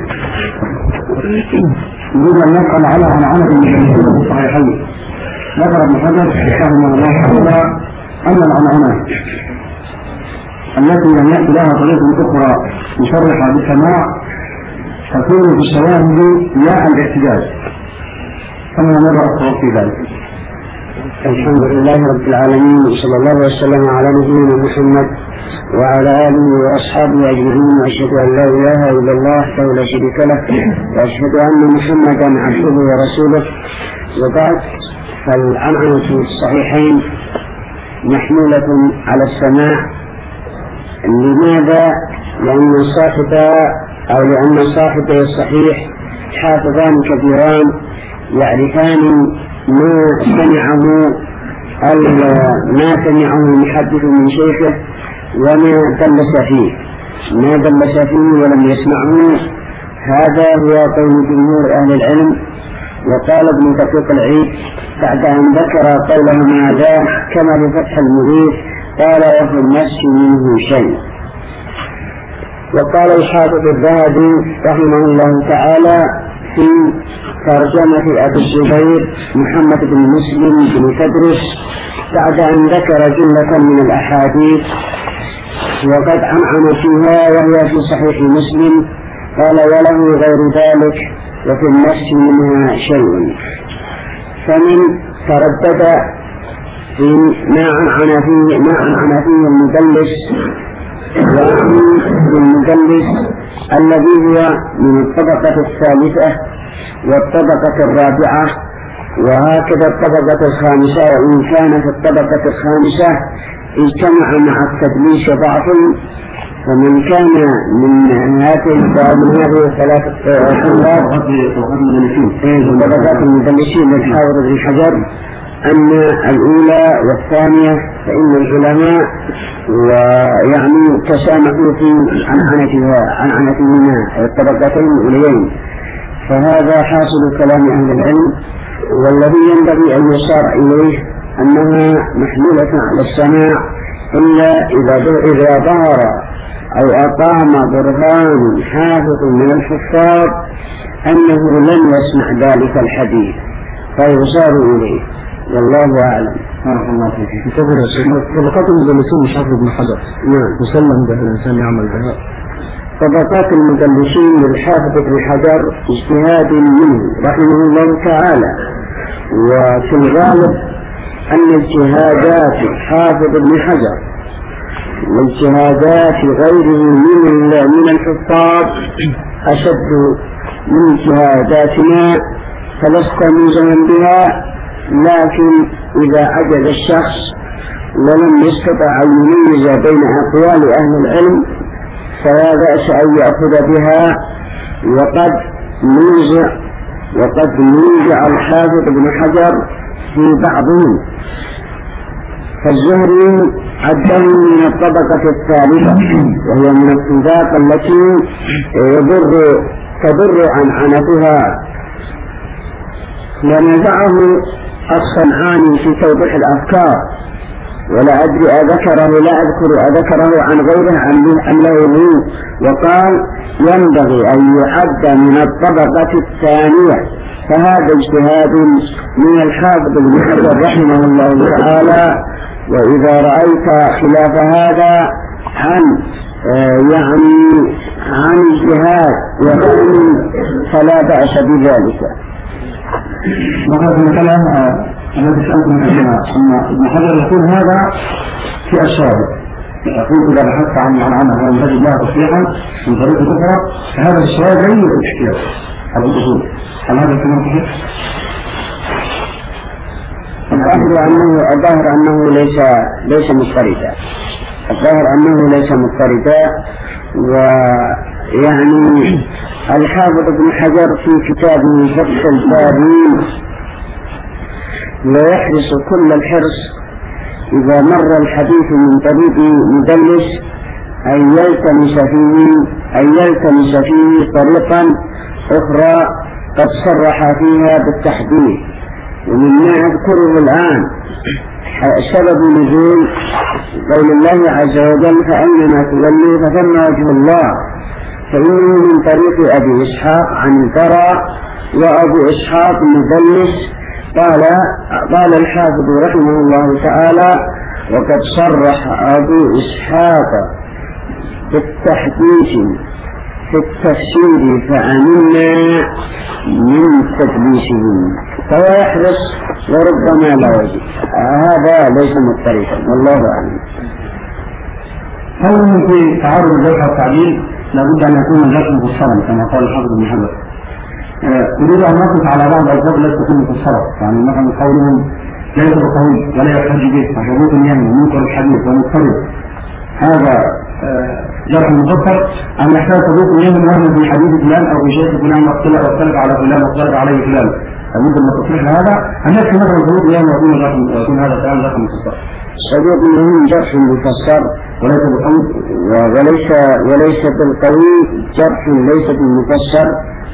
نريد أن نسأل على عنعنة من الصحيحين. ذكر ابن حجر رحمه الله تعالى أن العنعنات التي لم يأتي لها طريقة أخرى مشرحة بالسماع تكون في الشواهد لا الاحتجاج، كما نرى الصواب في ذلك. الحمد لله رب العالمين، وصلى الله وسلم على نبينا محمد وعلى آله وأصحابه أجمعين، وأشهد أن لا إله إلا الله وحده لا شريك له، وأشهد أن محمدا عبده ورسوله. وبعد، فالعنعنة في الصحيحين محمولة على السماع. لماذا؟ لأن صاحبي الصحيح حافظان كبيران يعرفان ما سمعه المحدث من شيخه وما دلس فيه ولم يسمعه. هذا هو قول جمهور أهل العلم. وقال ابن دقيق العيد بعد أن ذكر قوله هذا كما بفتح المغيث قال وفي النفس منه شيء. وقال الحافظ الذهبي رحمه الله تعالى في ترجمة أبي الزبير محمد بن مسلم بن تدرس بعد أن ذكر جملة من الأحاديث وقد أنعم فيها وهي في صحيح مسلم، قال وله غير ذلك وفي النفس منها شيء. فمن تردد في ما أنعم فيه المدلس، وأعني بالمدلس الذي هو من الطبقة الثالثة والطبقة الرابعة وهكذا الطبقة الخامسة، وإن كان في الطبقة الخامسة اجتمع مع التدليس ضعف. فمن كان من هذه الثلاث طبقات المدلسين للحافظ ابن حجر أن الأولى والثانية فإن العلماء ويعني تسامحوا في عنعنتهما الطبقتين الأوليين، فهذا حاصل كلام أهل العلم. والذي ينبغي أن يصار إليه أنها محمولة على السماع إلا إذا ظهر أو أقام برهان حافظ من الحفاظ أنه لم يسمع ذلك الحديث فيصار إليه، والله أعلم. بارك الله فيك. طبقات المدلسين مش حافظ ابن حجر مسلم به الإنسان يعمل بها. طبقات المدلسين للحافظ ابن حجر اجتهاد منه رحمه الله تعالى، وفي الغالب أن اجتهادات حافظ ابن حجر واجتهادات غيره من الحفاظ أشد من اجتهاداتنا، فلست ملزما بها. لكن إذا عجز الشخص ولم يستطع أن يميز بين أقوال أهل العلم فلا بأس أن يأخذ بها. وقد نوزع الحافظ ابن حجر في بعضهم، فالزهري عده من الطبقة الثالثة وهي من الطبقات التي تضر عنعنتها. ونزعه الصنعاني في توضيح الأفكار، ولا أدري أذكره عن غيره عن له، وقال ينبغي أن يعد من الطبقة الثانية، فهذا اجتهاد من الحافظ ابن حجر رحمه الله تعالى. وإذا رأيت خلاف هذا عن اجتهاد وعلم فلا بأس بذلك. وهذا الكلام الذي سألتم أن ابن حجر يقول هذا في الشارع، يقول إذا بحثت عنه ولم تجد لها تصريحا من طريق أخرى فهذا الشارع غير الاحتياج على الأصول. هل هذا الكلام صحيح؟ الظاهر أنه ليس مضطردا. ويعني الحافظ ابن حجر في كتابه فتح الباري ويحرص كل الحرص إذا مر الحديث من طريق مدلس أن يلتمس فيه طريقا أخرى قد صرح فيها بالتحديد. ومما أذكره الآن سبب نزول قول الله عز وجل فأينما تولوا فثم وجه الله، فإنه من طريق أبي إسحاق عن البراء، وأبو إسحاق مدلس. قال الحافظ رحمه الله تعالى وقد صرح أبو إسحاق بالتحديث في التفسير فأمنا من تدليسهم، فهو يحرص وربما لا يجب. هذا ليس مضطردا، والله أعلم. هل في تعارض الجرح والتعديل لابد أن يكون الجرح مفسرا كما قال الحافظ ابن حجر؟ أريد أن نقف على بعض الألفاظ التي تكون مفسرة، يعني مثلا قولهم ليس بقوي ولا يحتج به وشروط اليمن ومنكر الحديث ومضطرب، هذا جرح مفسر أم يحتاج صدوق اليمن وهم في حديث فلان أو في شيخ فلان واختلف على فلان واختلف عليه فلان؟ لابد من التصريح هذا أن يكفي مثلا صدوق اليمن ويكون هذا الكلام جرح مفسر. صدوق اليمن جرح مفسر وليس بالقوي وليس بالقوي جرح ليس بالمفسر،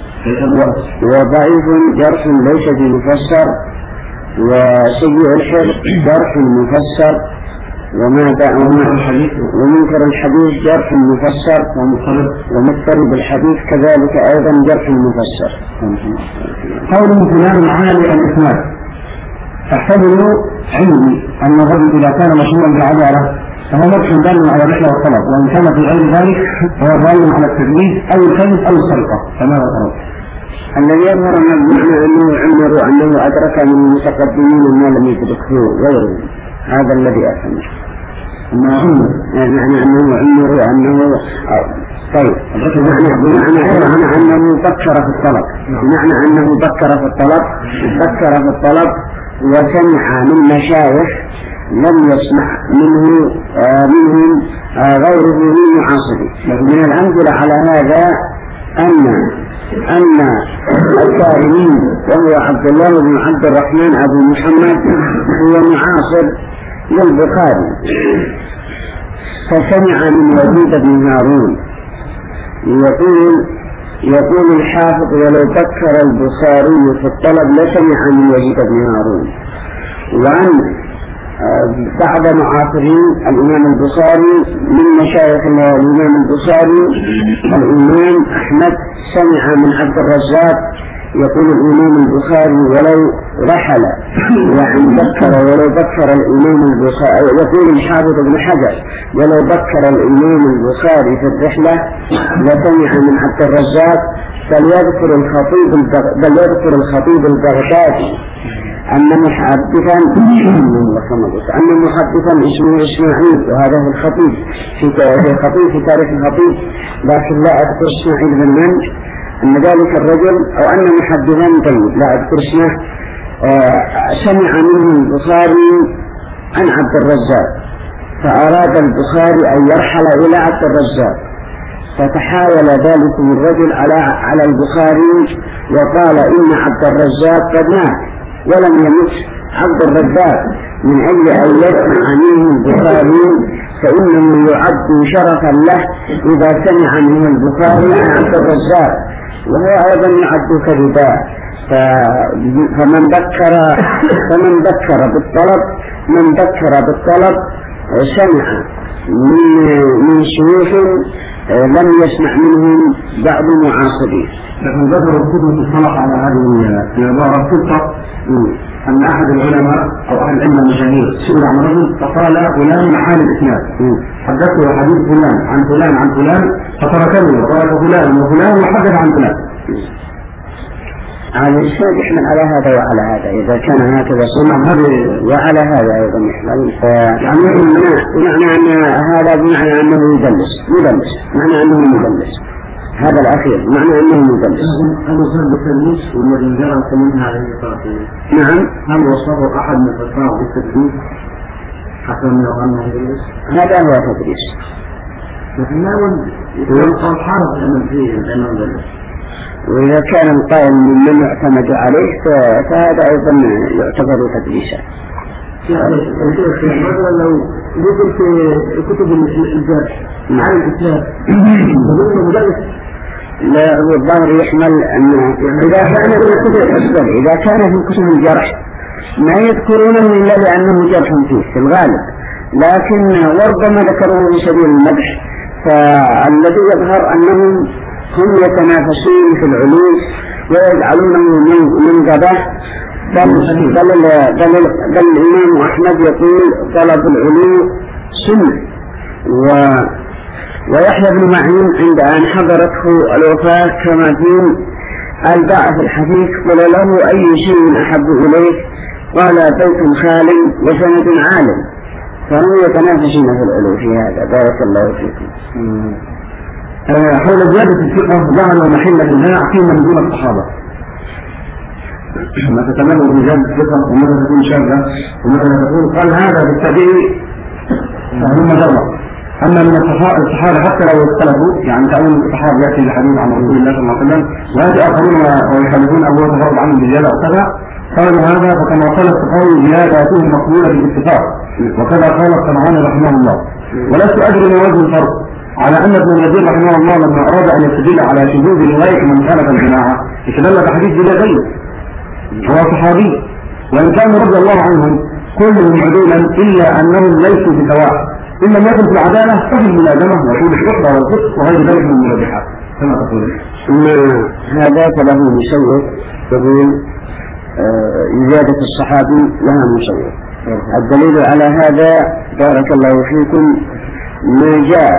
وضعيف جرح ليس بمفسر، وسيء الحفظ جرح مفسر. ومنكر الحديث جرح مفسر ومضطرب الحديث كذلك أيضا جرح مفسر. قوله فلان عالي الإسناد احتمل عندي أن الرجل إذا كان مشهورا بعدالة فهو مدح دال على الرحلة والطلب، وإن كان في غير ذلك فهو دال على التدليس أو الكذب أو السرقة. فماذا ترى؟ الذي يظهر معنى أنه عمر أنه أدرك من المتقدمين ما لم يدركه غيره، هذا الذي أفهمه. معنى أنه عمر أنه طيب معنى أنه بكر في الطلب، معنى أنه بكر في الطلب وسمع من مشايخ لم يسمع منهم غيره من معاصره. من الأمثلة على هذا أن الكارمين وهو عبد الله بن عبد الرحمن أبو محمد هو معاصر للبخاري، فسمع من يزيد بن هارون يقول الحافظ ولو بكر البخاري في الطلب لسمع من يزيد بن هارون. وعن بعض معاصرين الإمام البخاري من مشايخ الإمام البخاري الإمام أحمد سمع من عبد الرزاق يقول الإمام البخاري ولو رحل يعني ولو بكر الإمام البخاري، يقول الحافظ ابن حجر ولو بكر الإمام البخاري في الرحلة لسمع من عبد الرزاق. بل يذكر الخطيب البغدادي أن محدثا اسمه إسماعيل، وهذا هو الخطيب في تاريخ الخطيب، لكن لا أذكر إسماعيل بن من أن ذلك الرجل أو أن محدثا طيب لا أذكر اسمه سمع منه البخاري عن عبد الرزاق، فأراد البخاري أن يرحل إلى عبد الرزاق، فتحاول ذلك الرجل على البخاري وقال إن عبد الرزاق قد مات ولم يمت عبد الرزاق، من أجل أن يسمع منه البخاري فإنه يعد شرفا له إذا سمع منه البخاري عن عبد الرزاق، وهو أيضا يعد كذبا. فمن بكر بالطلب سمع من شيوخ لم يسمع منهم بعض معاصرين. لكن ذكر الكتب الصلاح على هذه العبارة الصدفة أن أحد العلماء أو أهل العلم المشاهير سئل عن رجل فقال فلان عالي الإسناد، حدثته حديث فلان عن فلان عن فلان فتركني وقال فلان وفلان وحدث عن فلان. على الإسناد يحمل على هذا وعلى هذا إذا كان هكذا وعلى هذا أيضا يحمل، يعني معنى أن هذا بمعنى أنه يدلس معنى أنه مدلس، هذا الأخير معنى أنه مدلس. هل وصف بالتدليس والذي جرى منها عليه الصلاة؟ نعم. هل وصفه أحد من الفقهاء بالتدليس حتى من أنه يدلس؟ هذا هو تدليس. لكن لا يقول حرف أمن فيه لأنه يدلس. وإذا كان القائل ممن يعتمد عليه فهذا أيضا يعتبر تدليسا. مثلا لو ذكر في كتب الجرح عن الإسلام فهو مدرس، لا الظاهر يحمل أنه إذا كان في كتب الجرح ما يذكرونه إلا لأنه جرح فيه في الغالب، لكن وربما ذكروه بسبيل المدح، فالذي يظهر أنهم هم يتنافسون في العلوم ويجعلونه منقبة. بل الإمام أحمد يقول طلب العلوم سنة. ويحيى بن معين عند أن حضرته الوفاة كما في الباعث الحديث قال له أي شيء أحب إليك؟ قال بيت خال وسند عالم. فهم يتنافسون في العلوم في هذا. بارك الله فيكم. حول زيادة الثقة جعلوا محل النزاع فيما من دون الصحابة، ما تتمنى بزيادة الثقة وماذا تكون شاذة وماذا تكون قال هذا بالتابعي فهم جرى. أما من الصحابة حتى لو اختلفوا يعني تأمين الصحابة يأتي الحديث عن رسول الله صلى الله عليه وسلم ويأتي آخرون ويخالفون أبوه تفرض عنه بزيادة وكذا، قالوا هذا فكما قال الصحابي زياداته مقبولة بالاتفاق، وكذا قال الصنعاني رحمه الله. ولست أدري ما وجه الفرق على أن ابن النذير رحمه الله لما أراد أن يستدل على شذوذ رواية من خالف الجماعة استدل بحديث جلالين هو صحابي، وإن كانوا رضي الله عنهم كلهم عدولا إلا أنهم ليسوا بسواء، إن لم يكن في العدالة ففي الملازمة وطول الشهرة والفسق وغير ذلك من المربحات كما تقول. هذا فله مشوق، يقول زيادة الصحابي لها مشوق. الدليل على هذا بارك الله فيكم ما جاء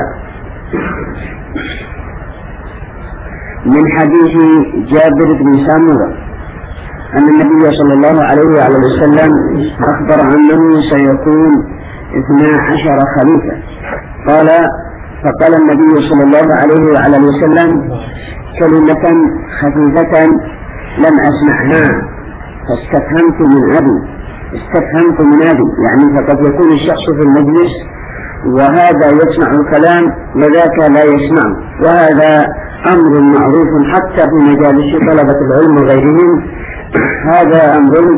من حديث جابر بن سامورة أن النبي صلى الله عليه وسلم أخبر أنه سيكون 12 خليفة. فقال النبي صلى الله عليه وسلم كلمة خفيفة لم أسمعها فاستفهمت من أبي، يعني فقد يكون الشخص في المجلس وهذا يسمع الكلام وذاك لا يسمع، وهذا أمر معروف حتى في مجالس طلبة العلم وغيرهم، هذا أمر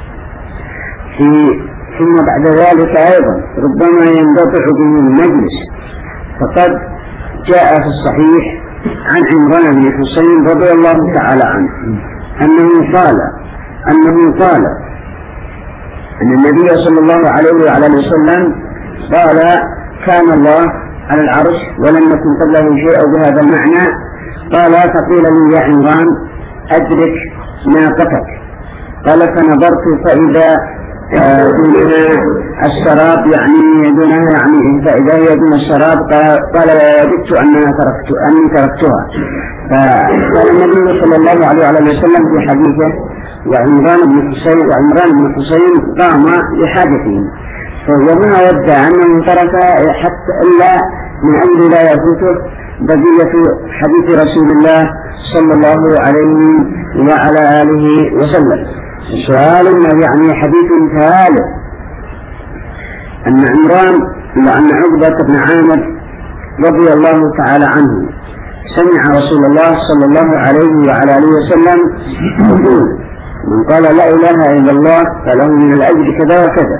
ثم بعد ذلك أيضا ربما ينقطع به المجلس. فقد جاء في الصحيح عن عمران بن حسين رضي الله تعالى عنه أنه قال أن النبي صلى الله عليه وسلم قال كان الله على العرش ولم يكن قبله شيء بهذا المعنى. قال فقيل لي يا عمران أدرك ناقتك، قال فنظرت فإذا دونها الشراب، يعني فإذا هي دون الشراب، قال وددت أني تركتها. فقال النبي صلى الله عليه وسلم في حديثه وعمران بن حسين قام لحاجته، فما ودع أنه ترك حتى إلا من أجل لا يفوته بقية حديث رسول الله صلى الله عليه وعلى آله وسلم. سؤال يعني حديث ثالث أن عقبة بن عامر رضي الله تعالى عنه سمع رسول الله صلى الله عليه وعلى آله وسلم يقول من قال لا إله إلا الله فله من الأجر كذا وكذا،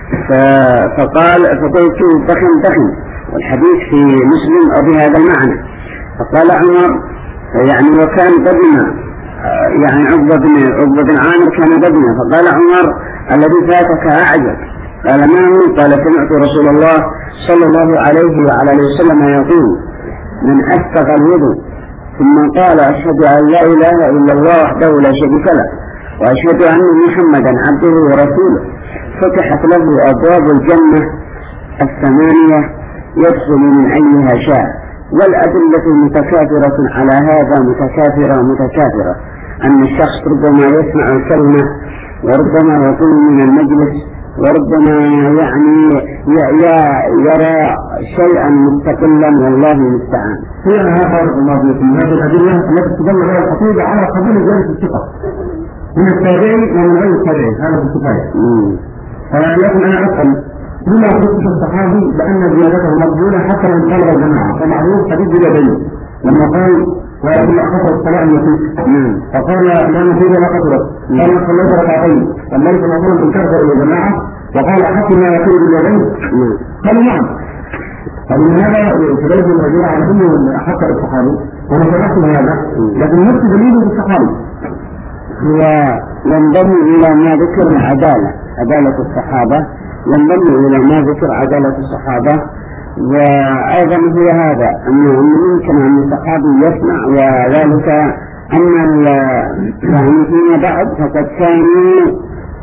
فقلت دخن والحديث في مسلم أو بهذا المعنى. فقال عمر يعني وكان قدنا، يعني عقبة بن عامر كان قدنا، فقال عمر الذي فاتك أعجب. قال ما هو؟ قال سمعت رسول الله صلى الله عليه وعلى آله وسلم يقول من أسبغ الوضوء ثم قال أشهد أن لا إله إلا الله وحده لا شريك له وأشهد أن محمدا عبده ورسوله فتحت له أبواب الجنة 8 يدخل من أيها شاء. والأدلة متكاثرة على هذا، متكاثرة أن الشخص ربما يسمع الكلمة وربما يقوم من المجلس وربما يعني يرى شيئا مستقلا والله المستعان. هذا الله فيكم هذه الأدلة التي تدل على الحقيقة على قبول زيادة الثقة من التابعين ومن غير التابعين، هذا بالكفاية. لكن أنا أسأل لما خصص الصحابي بأن زيادته مقبولة حتى لو طلب الجماعة؟ فمعروف حديث جبريل لما قال ويقول أخذ الصلاة النفيس فقال لا نفيد ولا قدرت، قال صليت ركعتين صليت مظلوم إن كرت إلى الجماعة وقال حتى ما يكون باليدين قالوا نعم. فمن هذا تبين الوزير على أنه حتى الصحابي ونتنقل هذا، لكن نفس دليل بالصحابي هو ينضم إلى ما ذكر عدالة الصحابة، ينضم إلى ما ذكر عدالة الصحابة. وأيضا هو هذا أنه يمكن أن الصحابي يسمع، وذلك أن يعني فيما بعد فقد كانوا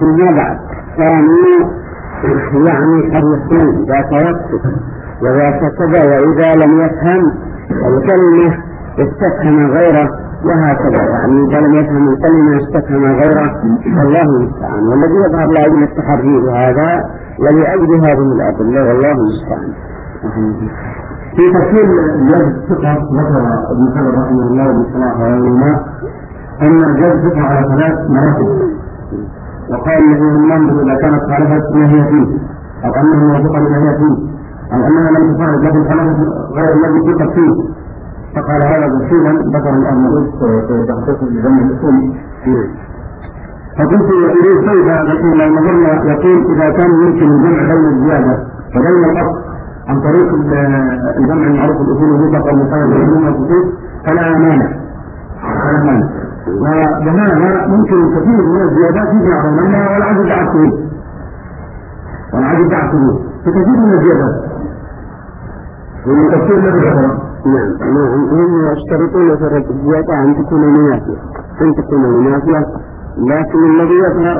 يعني حريصين ذات وقت وذات كذا، وإذا لم يفهم الكلمة استفهم غيره وهكذا، يعني إذا لم يفهم الكلمة استفهم غيره والله المستعان. والذي يظهر لأجل التحري هذا ولأجل هذه الأدلة والله المستعان. في تفسير جلد الثقة ذكر ابن حجر رحمه الله بصلاح والعلماء أن جلد الثقة على 3 مراتب، وقال انه ينظر اذا كانت خالفت ما هي فيه او انه موافقا لما هي فيه او انها لم تخالف لكن خالفت غير الذي ثقت فيه. فقال هذا تفصيلا ذكر الامر في تحقيق لجمع الاصول. فقلت يريد كيف لكن لو نظرنا يقول اذا كان يمكن الجمع بين الزياده وبين الاصل عن طريق الجمع المعروف الاصول المطلق والمقيد بالعلوم والخصوص فلا مانع. وبهذا ممكن كثير من الزيادات يجمع بينهما ولا عدد عكسه، والعدد بعد ثبوت في كثير من الزيادات والتفسير الذي ذكره. نعم هم يشترطون في الزيادة أن تكون منافية، لكن الذي يظهر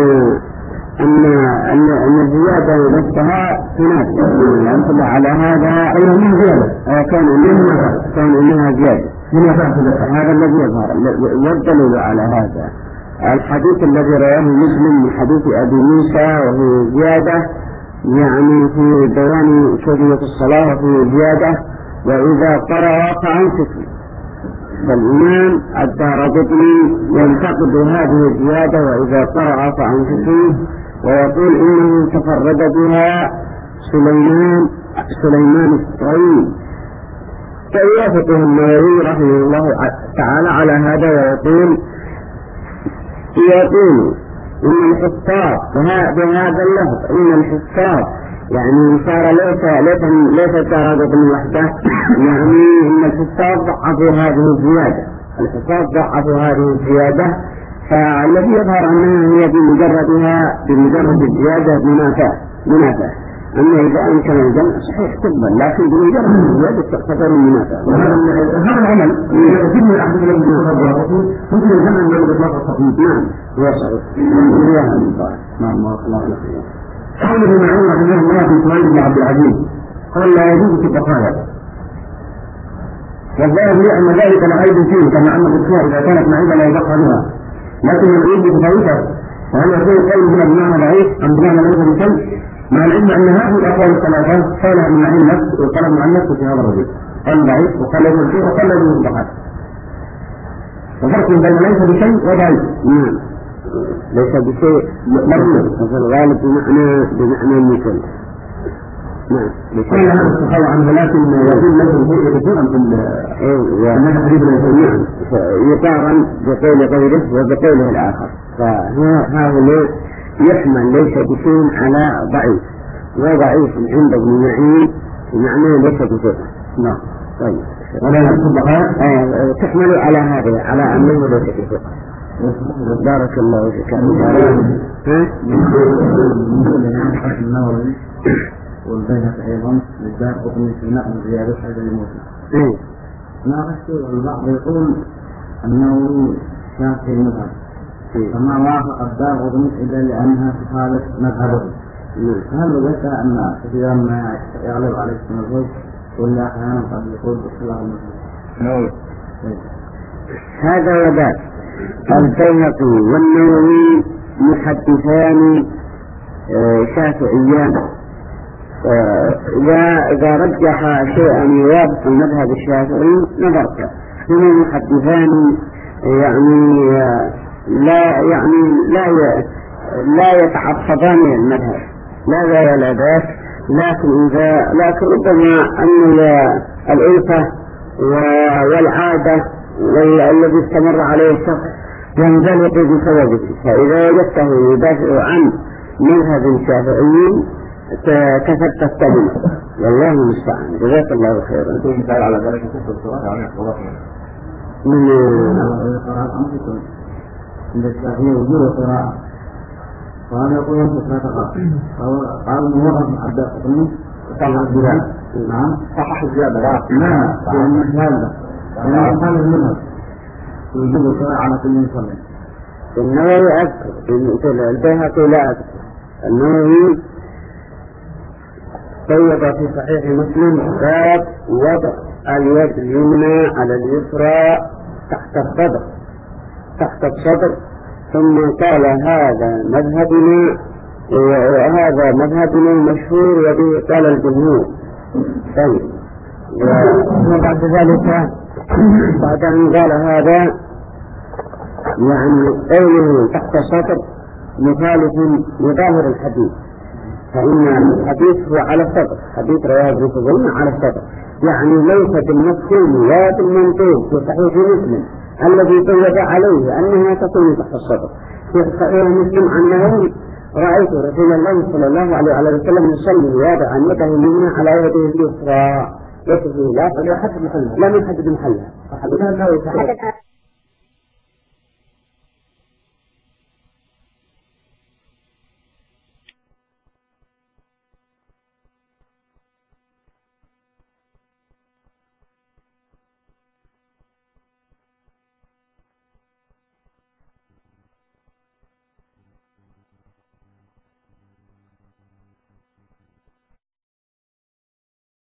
أن الزيادة نفسها تنافي الأمثلة على هذا أنها زيادة كان إنها زيادة. هذا الذي يظهر. والدليل على هذا الحديث الذي رواه مسلم من حديث أبي موسى وهو زيادة يعني في دوران كيفية الصلاة وفي زيادة وإذا قرأ فأنصتوا. فالإمام الدارقطني ينتقد هذه الزيادة وإذا قرأ فأنصتوا ويقول إنه تفرد بها سليمان الطويل. فيوافقه النووي رحمه الله تعالى على هذا ويقول إن الحفاظ بهذا اللفظ إن الحفاظ يعني صار ليس دارقطني وحده، يعني إن الحفاظ ضعفوا هذه الزيادة فالذي يظهر أنها هي بمجرد الزيادة منافاة. أما إذا أمكن الجمع صحيح طبا، لكن بمجرد الزيادة تعتبر منافاة. هذا العمل يجب من الأحداث التي تفضل ممكن الجمع من الإطلاق الصحيح. نعم هو صحيح. نعم الله عليه. قال ابن معين رحمه الله في سؤال ابن عبد العزيز قال لا يجوز في البقايا، والظاهر لي أن ذلك لا عيب فيه كما أن الأشياء إذا كانت معيبة لا يبقى بها، لكن العيب متفاوتة. فهل يكون قول هنا بمعنى ضعيف أم بمعنى ليس بشيء؟ مع العلم أن هذه الأقوال الثلاثة قالها ابن معين نفسه وطلب عن نفسه في هذا الرجل، قال ضعيف وقال له شيء وقال له البقاء، وفرق بين ليس بشيء وضعيف. ليس بشيء في الغالب بمعنى المثل. قال هذا الصحابة عنه، لكن يقول ليس بشيء كثيرا في الناس حديث الإنسان يقارن بقول غيره وبقوله الآخر، فهؤلاء يحمل ليس بشيء على ضعيف، وضعيف عند ابن معين بمعنى ليس بشيء. نعم طيب ولا يحب تحمل على هذا على أنه ليس بشيء. بارك الله فيك. النووي والبيهقي أيضا للدارقطني في نقل زيادة هذا الموسم. ناقشت والبعض يقول أنه شافعي المذهب، فما وافق الدارقطني إلا لأنها تخالف مذهبه. فهل وجدت أن كثيرا ما يغلب عليه المذهب ولا أحيانا قد يقول بخلاف المذهب؟ هذا وذاك. البيهقي والنووي محدثان شافعيان، إذا رجح شيئا يوافق المذهب الشافعي نظرت. هما محدثان لا يتعصبان المذهب لا ذا ولا ذاك، لكن ربما أن الألفة والعادة والذي استمر عليه الشخص ينزلق بسببه، فإذا وجدته يدافع عن مذهب شافعي كفت تستبين. والله المستعان. جزاك الله خيرا. مثال على ذلك كفر الصلاة عن الصلاة من القراءة أنفسهم عند الشافعي وجود القراءة، فهذا يقول ينفق لا تقرأ. قال المورد عبد القطني صحح الزيادة. نعم صحح الزيادة. نعم لأن هذا قال المذهب وجود القراءة على كل مصلي. النووي أذكر البيهقي لا أذكر. النووي طيب في صحيح مسلم باب وضع اليد اليمنى على اليسرى تحت الصدر ثم قال هذا مذهبنا المشهور وبه قال الجمهور. طيب وبعد ذلك بعد أن قال هذا يعني قوله تحت الصدر مخالف لظاهر الحديث، فإن الحديث هو على الصدر، حديث رواه ابن خزيمة على الصدر، يعني ليس بالمفهوم ولا بالمنطوق في صحيح مسلم الذي قيد عليه أنها تكون تحت الصدر. في صحيح مسلم أنه رأيت رسول الله صلى الله عليه وسلم يصلي ويضع يده اليمنى على يده اليسرى، لا يحدد محلها، لا يحدد محلها.